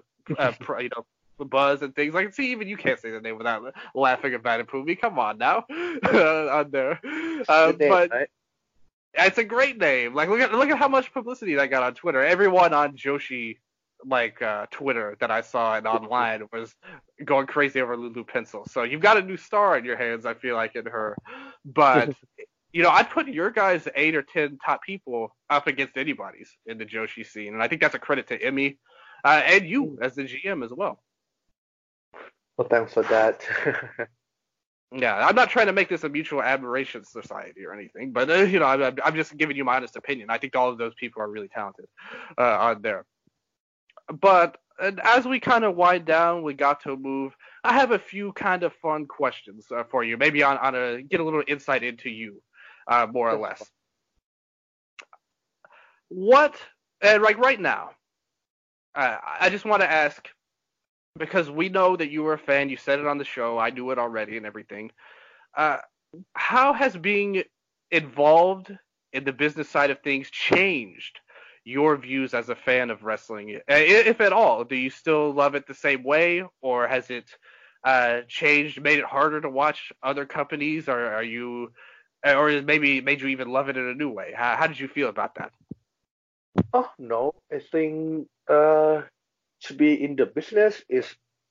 buzz and things. Like, see, even you can't say the name without laughing about it, Pumi. Come on now, on there. Good name, But right? it's a great name. Like, look at how much publicity that got on Twitter. Everyone on Joshi like Twitter that I saw and online was going crazy over Lulu Pencil. So you've got a new star in your hands, I feel like, in her. But I'd put your guys 8 or 10 top people up against anybody's in the Joshi scene, and I think that's a credit to Emmy and you as the GM as well. Well, thanks for that. Yeah, I'm not trying to make this a mutual admiration society or anything, but I'm just giving you my honest opinion. I think all of those people are really talented on there. But as we kind of wind down, we got to move. I have a few kind of fun questions for you, maybe on a get a little insight into you, more or less. What like right now? I just want to ask because we know that you were a fan. You said it on the show. I knew it already and everything. How has being involved in the business side of things changed your views as a fan of wrestling, if at all? Do you still love it the same way, or has it changed, made it harder to watch other companies, or or maybe made you even love it in a new way? How did you feel about that? Oh no, I think to be in the business is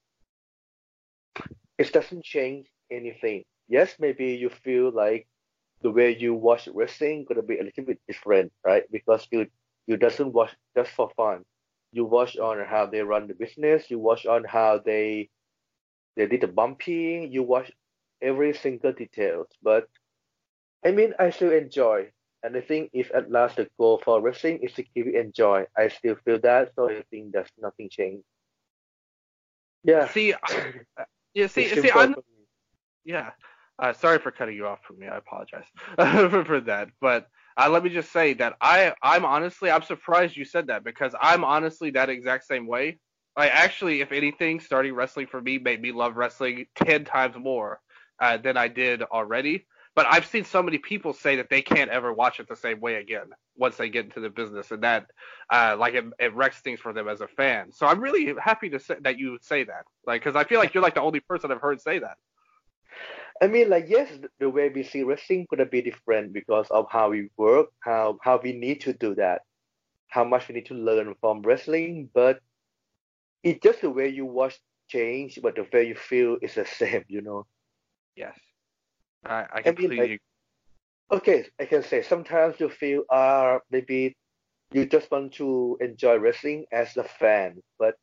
it doesn't change anything. Yes, maybe you feel like the way you watch wrestling gonna be a little bit different, right? Because you doesn't watch just for fun. You watch on how they run the business. You watch on how they did the bumping. You watch every single details. But I mean, I still enjoy. And I think if at last the goal for wrestling is to keep it enjoy, I still feel that. So I think there's nothing changed. Yeah. See, yeah, It's see, simple I'm for me. yeah. Sorry for cutting you off for me. I apologize for that. But let me just say that I'm surprised you said that because I'm honestly that exact same way. I actually, if anything, starting wrestling for me made me love wrestling 10 times more than I did already. But I've seen so many people say that they can't ever watch it the same way again once they get into the business, and that like it wrecks things for them as a fan. So I'm really happy to say that you say that, like, because I feel like you're like the only person I've heard say that. I mean, like, yes, the way we see wrestling could be different because of how we work, how we need to do that, how much we need to learn from wrestling. But it's just the way you watch change, but the way you feel is the same, you know. Yes, I I mean, like, completely. okay, I can say sometimes you feel maybe you just want to enjoy wrestling as a fan,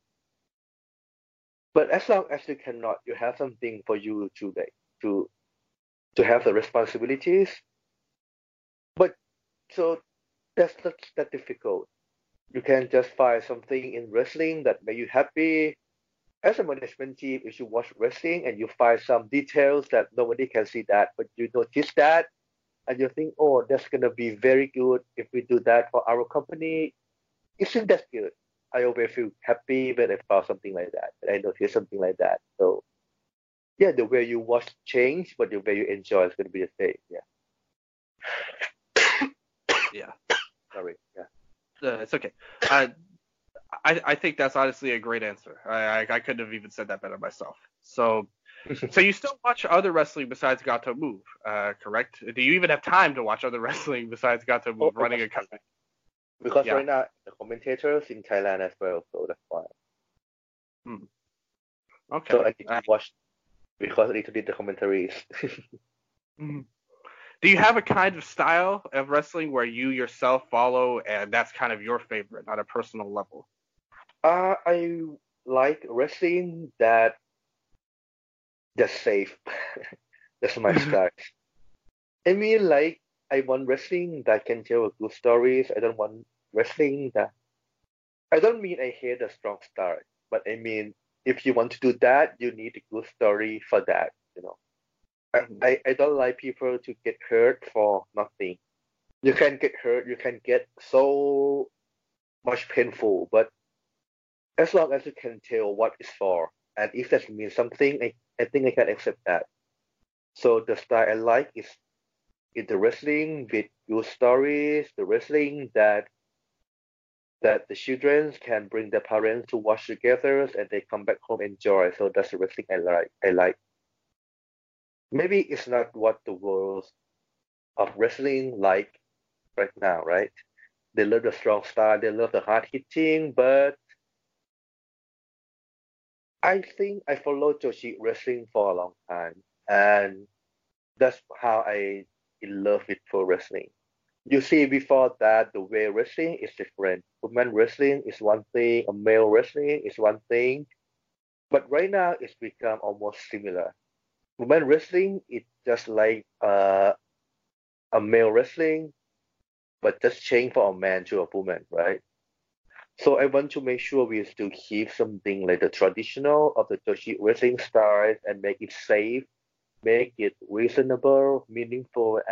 but as long as you cannot, you have something for you to like to to have the responsibilities. But so that's not that difficult. You can just find something in wrestling that make you happy. As a management team, if you watch wrestling and you find some details that nobody can see that, but you notice that and you think, oh, that's gonna be very good if we do that for our company. Isn't that good? I always feel happy when I found something like that, and I notice something like that. So yeah, the way you watch change, but the way you enjoy is gonna be the same. Yeah. Yeah, Sorry. Yeah. it's okay. Uh, I think that's honestly a great answer. I couldn't have even said that better myself. So you still watch other wrestling besides Gato Move, correct? Do you even have time to watch other wrestling besides Gato Oh, Move I running watch a a lot company? because Yeah. right now the commentators in Thailand as well, so that's why. Hmm. So Okay. I need to watch because I need to read the commentaries. Mhm. Do you have a kind of style of wrestling where you yourself follow, and that's kind of your favorite on a personal level? I like wrestling that's safe. That's my style. I mean, like I want wrestling that can tell good stories. I don't want wrestling that. I don't mean I hate a strong start, but I mean if you want to do that, you need a good story for that. You know, Mhm. I don't like people to get hurt for nothing. You can get hurt. You can get so much painful, but as long as you can tell what it's for, and if that means something, I think I can accept that. So the style I like is in the wrestling with good stories, the wrestling that the children can bring their parents to watch together and they come back home enjoy. So that's the wrestling I like. I like. Maybe it's not what the world of wrestling like right now, right? They love the strong style, they love the hard hitting, but I think I followed Joshi wrestling for a long time, and that's how I in love with pro wrestling. You see, before that, the way wrestling is different. Women wrestling is one thing, a male wrestling is one thing, but right now it's become almost similar. Women wrestling is just like a male wrestling, but just change from a man to a woman, right? So I want to make sure we still keep something like the traditional of the Joshi wrestling style and make it safe, make it reasonable, meaningful,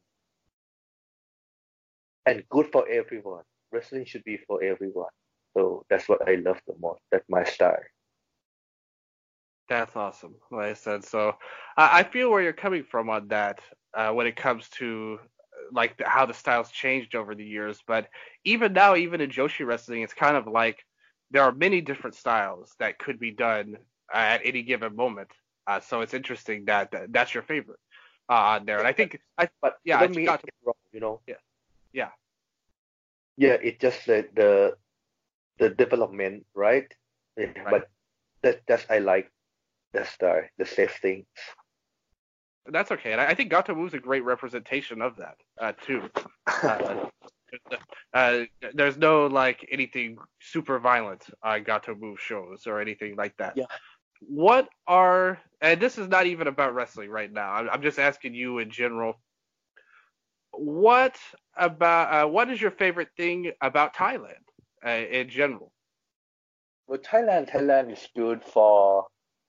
and good for everyone. Wrestling should be for everyone. So that's what I love the most. That's my style. That's awesome. Like I said, so I feel where you're coming from on that when it comes to like how the styles changed over the years. But even now, even in Joshi wrestling, it's kind of like there are many different styles that could be done at any given moment. So it's interesting that, that's your favorite on there. And I think But yeah, I don't mean got to it's wrong. yeah, yeah. Yeah, it's just the development, right? Yeah, Right. but that's I like the style, the safe thing. That's okay. And I think Gato Wu's a great representation of that too. Uh, uh, there's no like anything super violent on Gato Move shows or anything like that. Yeah. What are, and this is not even about wrestling right now. I'm just asking you in general. What what is your favorite thing about Thailand in general? Well, Thailand is good for.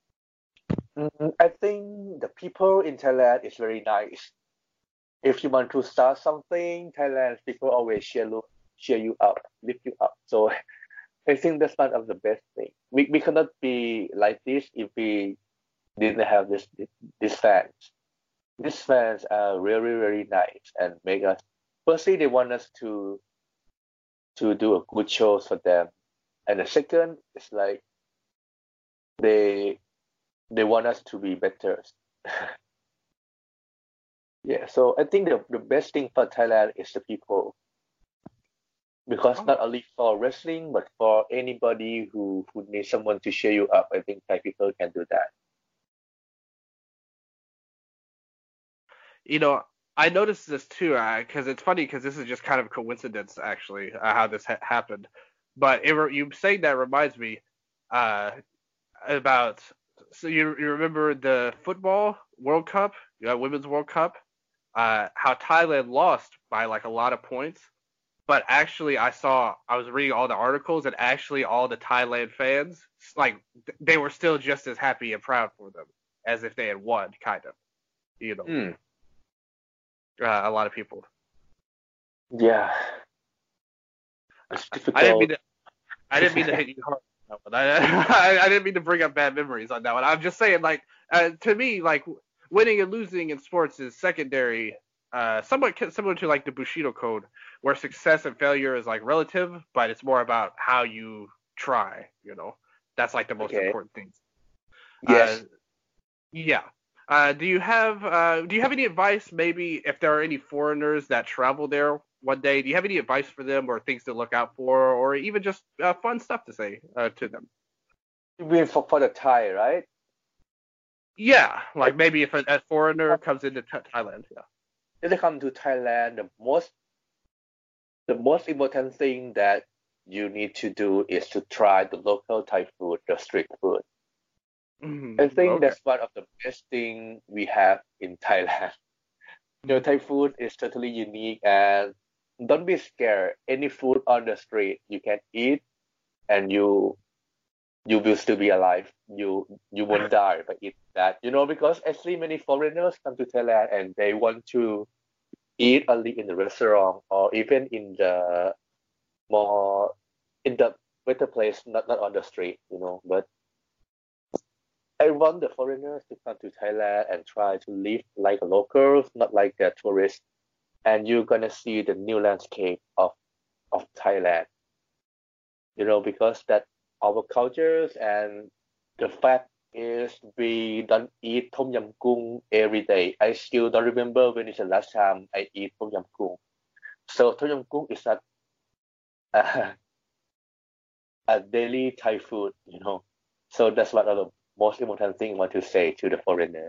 I think the people in Thailand is very nice. If you want to start something, Thailand people always cheer you up, lift you up. So I think that's one of the best things. We cannot be like this if we didn't have this fans. These fans are really really nice and make us. Firstly, they want us to do a good shows for them, and the second is like they they want us to be better. Yeah, so I think the best thing for Thailand is the people because Oh, not only for wrestling but for anybody who needs someone to cheer you up. I think Thai people can do that. you know, I noticed this too because it's funny because this is just kind of coincidence actually how this happened. But you saying that reminds me uh, about so you remember the football World Cup, Women's World Cup, how Thailand lost by like a lot of points, but actually I was reading all the articles and actually all the Thailand fans like they were still just as happy and proud for them as if they had won, kind of, you know, Hmm. a lot of people. Yeah, it's I didn't mean difficult. to I didn't mean to hit you hard on that one. I didn't mean to bring up bad memories on that one. I'm just saying, like, to me, like, winning and losing in sports is secondary, somewhat similar to like the Bushido code, where success and failure is like relative, but it's more about how you try. That's like the most Okay. important thing. Uh, Yes. yeah. Do you have any advice, maybe if there are any foreigners that travel there one day? Do you have any advice for them, or things to look out for, or even just fun stuff to say to them? You mean for the Thai, right? Yeah, I, like maybe if a foreigner comes into Thailand. Yeah. if they come to Thailand, the most important thing that you need to do is to try the local Thai food, the street food. I think Okay. that's one of the best thing we have in Thailand. Thai food is totally unique and don't be scared. Any food on the street you can eat and you will still be alive. You won't die by eating that. Because I see many foreigners come to Thailand and they want to eat only in the restaurant or even in the more in the better place, not on the street. But I want the foreigners to come to Thailand and try to live like a local, not like a tourist. And you're gonna see the new landscape of Thailand. Because that our cultures and the fact is we don't eat tom yum goong every day. I still don't remember when is the last time I eat tom yum goong. So tom yum goong is not a, a daily Thai food. So that's one of the most important thing I want to say to the foreigners.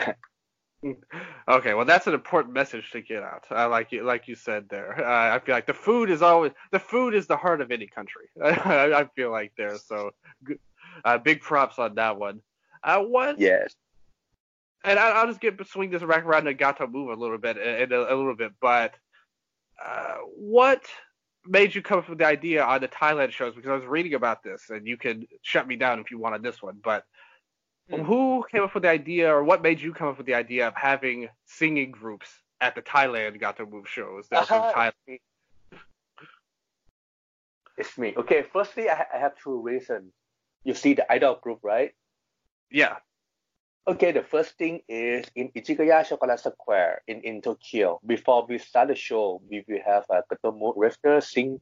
Okay, well that's an important message to get out. Like you said there. I feel like the food is the heart of any country. I feel like there. So, big props on that one. What Yes. and I'll just swing this back around to Gato Move a little bit in a little bit, but what made you come up with the idea on the Thailand shows? Because I was reading about this, and you can shut me down if you want on this one, but Hmm. who came up with the idea, or what made you come up with the idea of having singing groups at the Thailand Gato Move shows that are from Aha, Thailand? it's me. Okay, firstly, I have two reasons. You see the idol group, right? Yeah. Okay, the first thing is in Ichigaya Chocolate Square in Tokyo. Before we start the show, we will have a Kotomo wrestler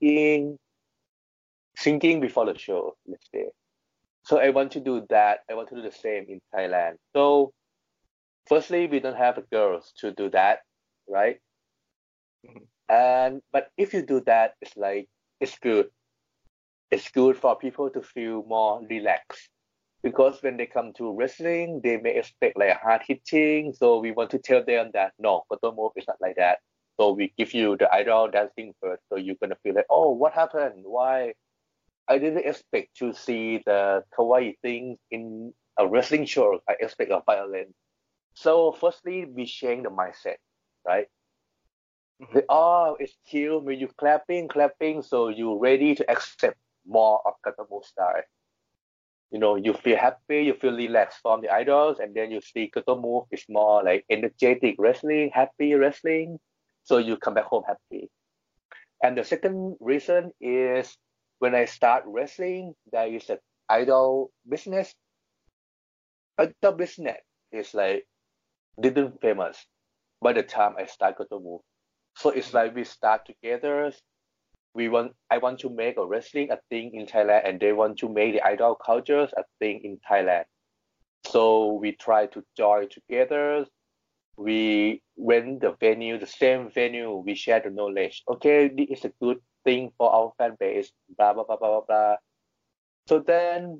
singing before the show, let's say. So I want to do that. I want to do the same in Thailand. So firstly, we don't have girls to do that, right? Mhm. And but if you do that, it's like it's good. It's good for people to feel more relaxed because when they come to wrestling, they may expect like hard hitting. So we want to tell them that no, photo move is not like that. So we give you the idol dancing first, so you're gonna feel like, oh, what happened? Why? I didn't expect to see the kawaii things in a wrestling show. I expect a violence. So firstly, we change the mindset, right? Mhm. Oh, it's cute when you clapping, so you ready to accept more of Katamu style. You feel happy, you feel relaxed from the idols, and then you see Katamu is more like energetic wrestling, happy wrestling, so you come back home happy. And the second reason is when I start wrestling, there is a idol business. Idol business is like didn't famous by the time I start Katamu. So it's Mhm. like we start together. I want to make a wrestling a thing in Thailand, and they want to make the idol cultures a thing in Thailand. So we try to join together. We rent the venue, the same venue. We share the knowledge. Okay, this is a good thing for our fan base. Blah blah blah blah blah blah. So then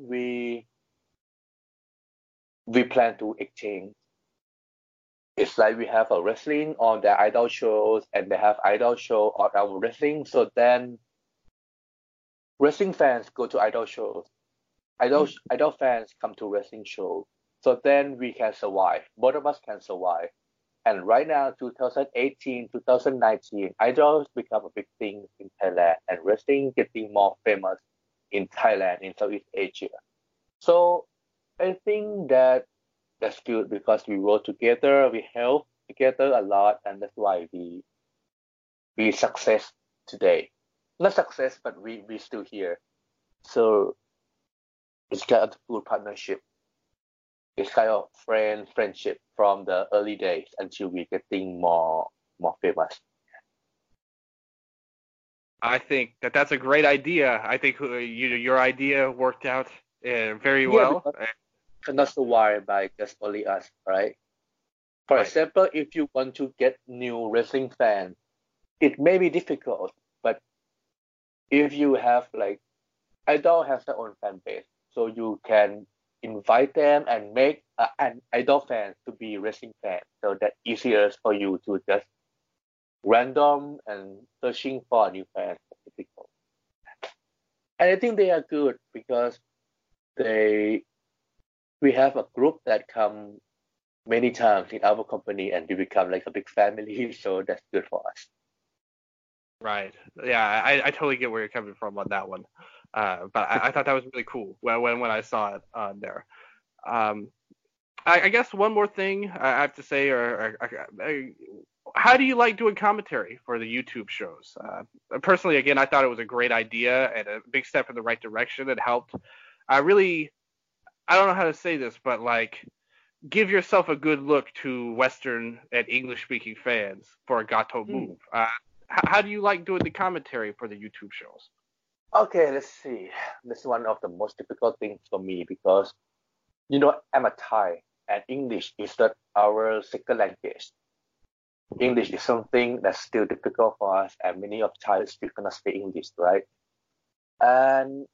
we plan to exchange. It's like we have a wrestling on their idol shows, and they have idol show on our wrestling. So then wrestling fans go to idol shows. Idol fans come to wrestling shows. So then we can survive. Both of us can survive. And right now, 2018, 2019, idols become a big thing in Thailand, and wrestling getting more famous in Thailand, in Southeast Asia. So I think that that's good because we work together, we help together a lot, and that's why we success today. Not success, but we still here. So it's kind of a good partnership. It's kind of friendship from the early days until we getting more famous. I think that that's a great idea. I think your idea worked out very Yeah, well. because not survived by just only us, right? For Right. example, if you want to get new wrestling fans, it may be difficult, but if you have like Idol has their own fan base, so you can invite them and make an Idol fan to be wrestling fan, so that easier for you to just random and searching for a new fan. Difficult. And I think they are good because they we have a group that come many times in our company and we become like a big family, so that's good for us. Right. Yeah, I totally get where you're coming from on that one. But I thought that was really cool when I saw it on there. Um, I guess one more thing I have to say, how do you like doing commentary for the YouTube shows? Personally, again, I thought it was a great idea and a big step in the right direction. It helped. I don't know how to say this, but like, give yourself a good look to Western and English speaking fans for a Gato Hmm. move. How do you like doing the commentary for the YouTube shows? Okay, let's see. This is one of the most difficult things for me because I'm a Thai and English is not our second language. English is something that's still difficult for us, and many of Thai still cannot speak English, right? And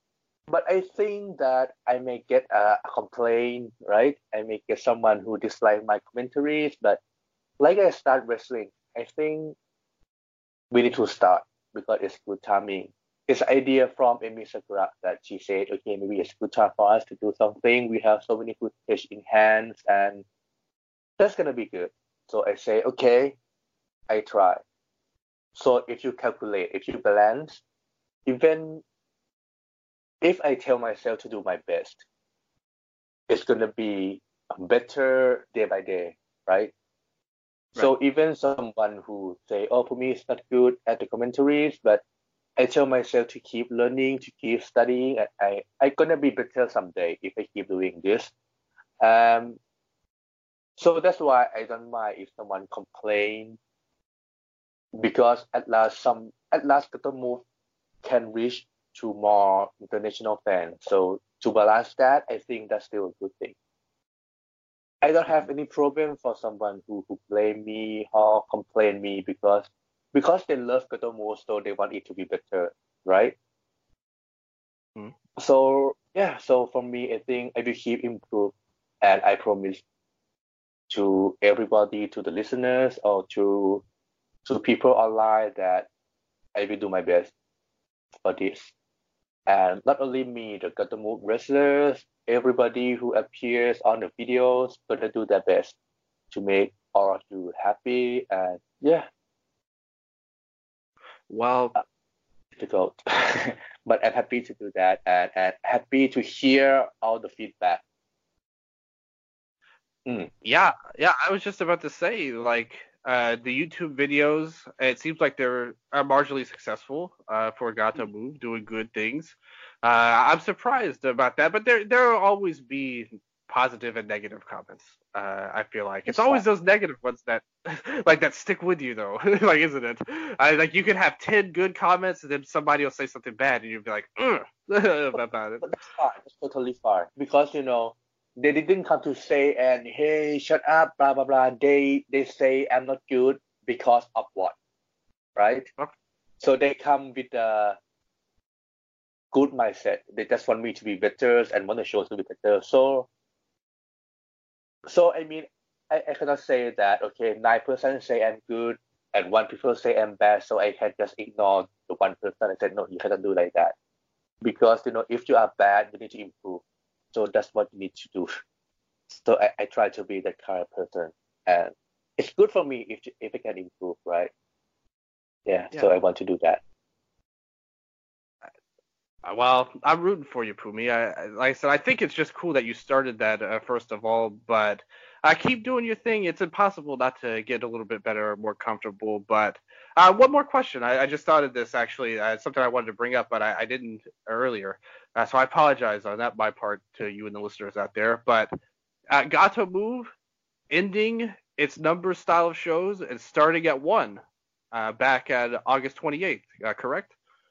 but I think that I may get a complaint, right? I may get someone who dislike my commentaries, but like I start wrestling, I think we need to start because it's good timing. It's an idea from Amy Sakura that she said, okay, maybe it's good time for us to do something. We have so many footage in hands, and that's gonna be good. So I say, okay, I try. So if you calculate, if you balance, even if I tell myself to do my best, it's gonna be better day by day, right? So even someone who say, oh, for me it's not good at the commentaries, but I tell myself to keep learning, to keep studying, and I gonna be better someday if I keep doing this. Um, so that's why I don't mind if someone complain because at last the move can reach to more international fans. So to balance that, I think that's still a good thing. I don't have any problem for someone who blame me or complain me because they love Kotomo, so they want it to be better, right? Mm. So yeah, so for me, I think I will keep improve, and I promise to everybody, to the listeners, or to people online that I will do my best for this. And not only me, the Kotomo wrestlers, everybody who appears on the videos, gonna do their best to make all of you happy. And yeah, Well, difficult, but I'm happy to do that and happy to hear all the feedback. Mm, yeah, I was just about to say, like, the YouTube videos, it seems like they're are marginally successful for Gato Move, doing good things. I'm surprised about that, but there'll always be positive and negative comments. I feel like it's it's fine. always those negative ones that like that stick with you though, like isn't it? Like you could have 10 good comments and then somebody will say something bad and you'll be like, ugh, about it. But that's fine. That's totally fine because they didn't come to say and hey, shut up, blah blah blah. They say I'm not good because of what, right? Okay. So they come with a good mindset. They just want me to be better and want the show to be better. So I mean, I cannot say that okay, 9% say I'm good and 1% say I'm bad. So I can just ignore the 1%. I said no, you cannot do like that because if you are bad, you need to improve. So that's what you need to do. So I try to be that kind of person, and it's good for me if I can improve, right? Yeah. Yeah. So I want to do that. Well, I'm rooting for you, Pumi. Like I said, I think it's just cool that you started that first of all, but keep doing your thing. It's impossible not to get a little bit better or more comfortable. But one more question. I just thought of this actually. Something I wanted to bring up, but I didn't earlier. So I apologize on that my part to you and the listeners out there. But Gato Move ending its number style of shows and starting at 1 back at August 28th, correct?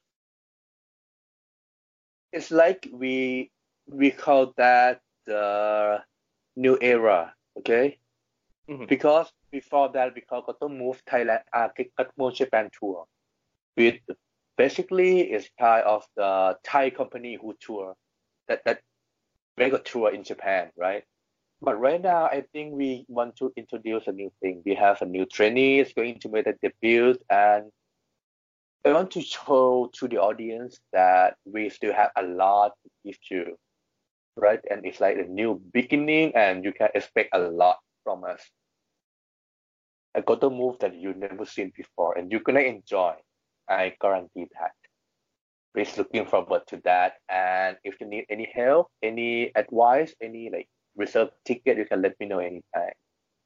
It's like we call that the new era, okay? Hmm. Because before that, we call Koto Move Thailand, Koto Japan tour. With basically it's kind of the Thai company who tour that make a tour in Japan, right? But right now, I think we want to introduce a new thing. We have a new trainee is going to make a debut, and I want to show to the audience that we still have a lot to give you, right? And it's like a new beginning, and you can expect a lot from us. I got a move that you've never seen before, and you're gonna enjoy. I guarantee that. Please looking forward to that. And if you need any help, any advice, any like reserve ticket, you can let me know anytime.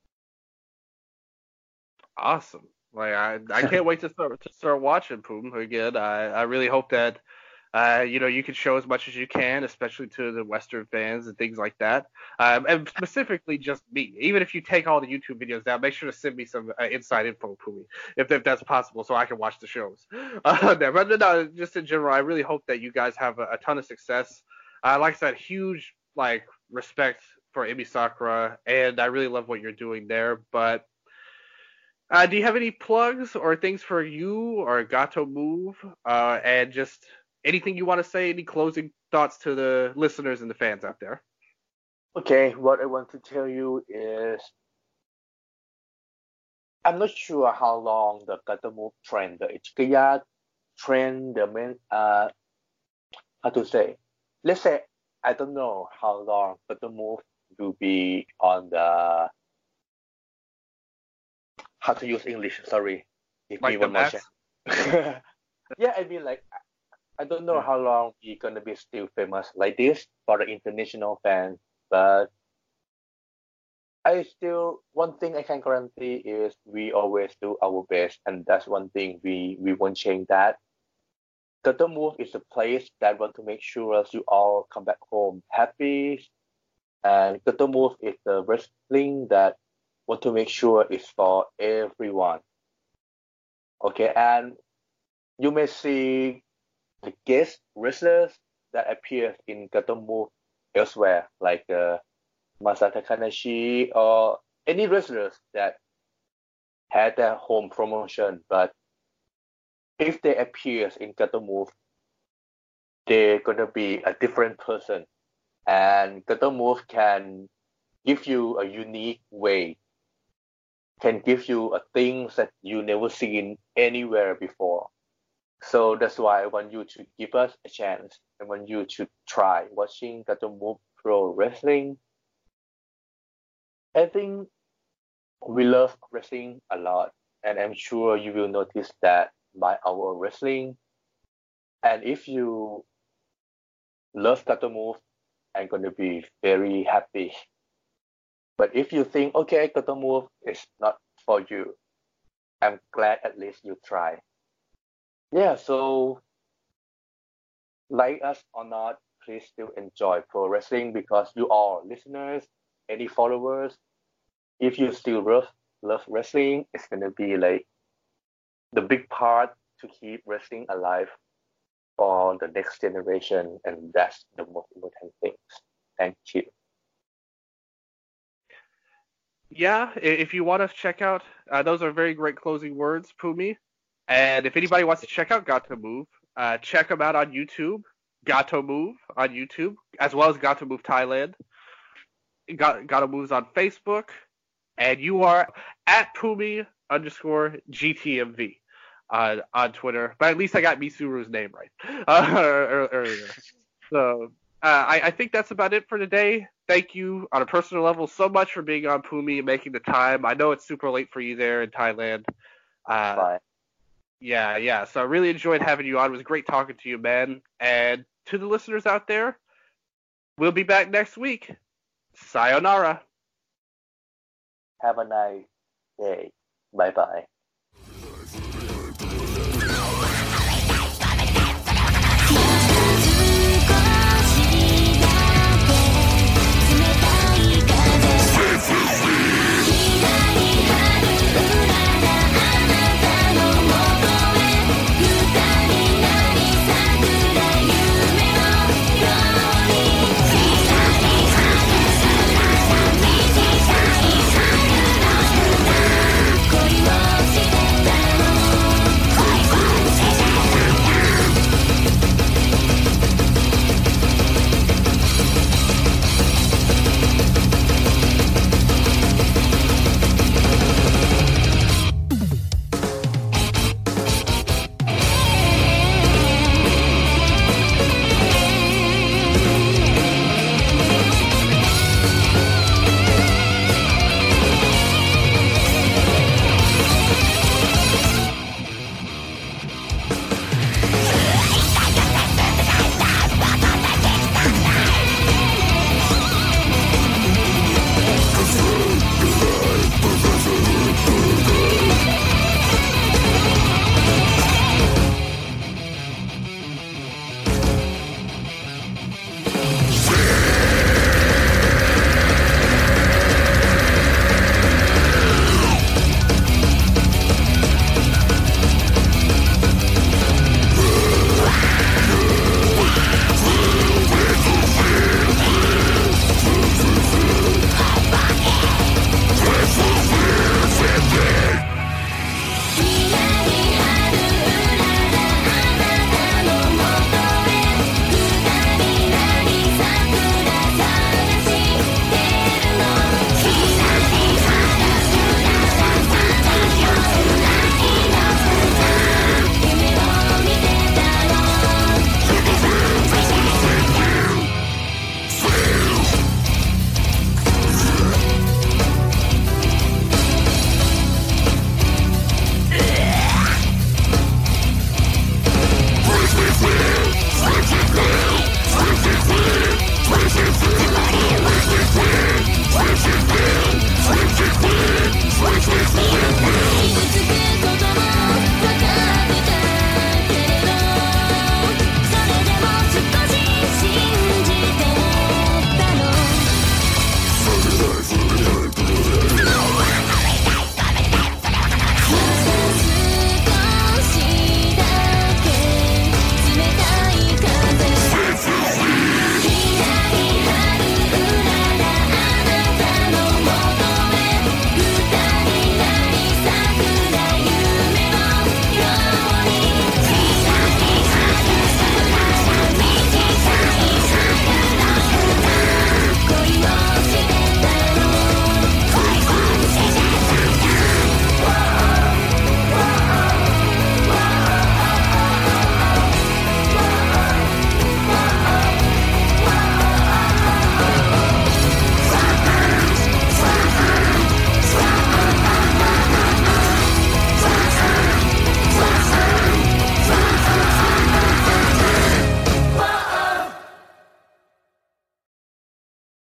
Awesome. Like I can't wait to start watching Poom again. I really hope that you can show as much as you can, especially to the Western fans and things like that. And specifically just me. Even if you take all the YouTube videos down, make sure to send me some inside info, Pooey, if that's possible, so I can watch the shows. But no, just in general, I really hope that you guys have a ton of success. Like I said, huge like respect for Emi Sakura, and I really love what you're doing there. But do you have any plugs or things for you or Gato Move? And just anything you want to say? Any closing thoughts to the listeners and the fans out there? Okay, what I want to tell you is I'm not sure how long the gutter move trend, the Ichikaya trend, the main, how to say, let's say, I don't know how long gutter move will be on the, how to use English, sorry, give me Like the one more mass? chance. Yeah, I mean, like, I don't know how long we're gonna be still famous like this for the international fans, but one thing I can guarantee is we always do our best, and that's one thing we won't change that. Gutter Move is a place that want to make sure you all come back home happy, and Gutter Move is the wrestling that want to make sure it's for everyone. Okay, and you may see the guest wrestlers that appear in Gutter Move elsewhere, like Masata Kanashi or any wrestlers that had their home promotion, but if they appear in Gutter Move, they're gonna be a different person. And Gutter Move can give you a unique way, can give you a things that you never seen anywhere before. So that's why I want you to give us a chance. I want you to try watching Gutter Move Pro Wrestling. I think we love wrestling a lot, and I'm sure you will notice that by our wrestling. And if you love Gutter Move, I'm gonna be very happy. But if you think, okay, Gutter Move is not for you, I'm glad at least you try. Yeah, so like us or not, please still enjoy pro wrestling because you are listeners, any followers. If you still love wrestling, it's gonna be like the big part to keep wrestling alive for the next generation, and that's the most important thing. Thank you. Yeah, if you want to check out, those are very great closing words, Pumi. And if anybody wants to check out Gato Move, check them out on YouTube, Gato Move on YouTube, as well as Gato Move Thailand. Gato Move's on Facebook, and you are at Pumi_GTMV on Twitter. But at least I got Misuru's name right earlier. So I think that's about it for today. Thank you on a personal level so much for being on Pumi and making the time. I know it's super late for you there in Thailand. Bye. Yeah. So I really enjoyed having you on. It was great talking to you, man. And to the listeners out there, we'll be back next week. Sayonara. Have a nice day. Bye bye. 恋を Switch it will, switch it will, switch it will.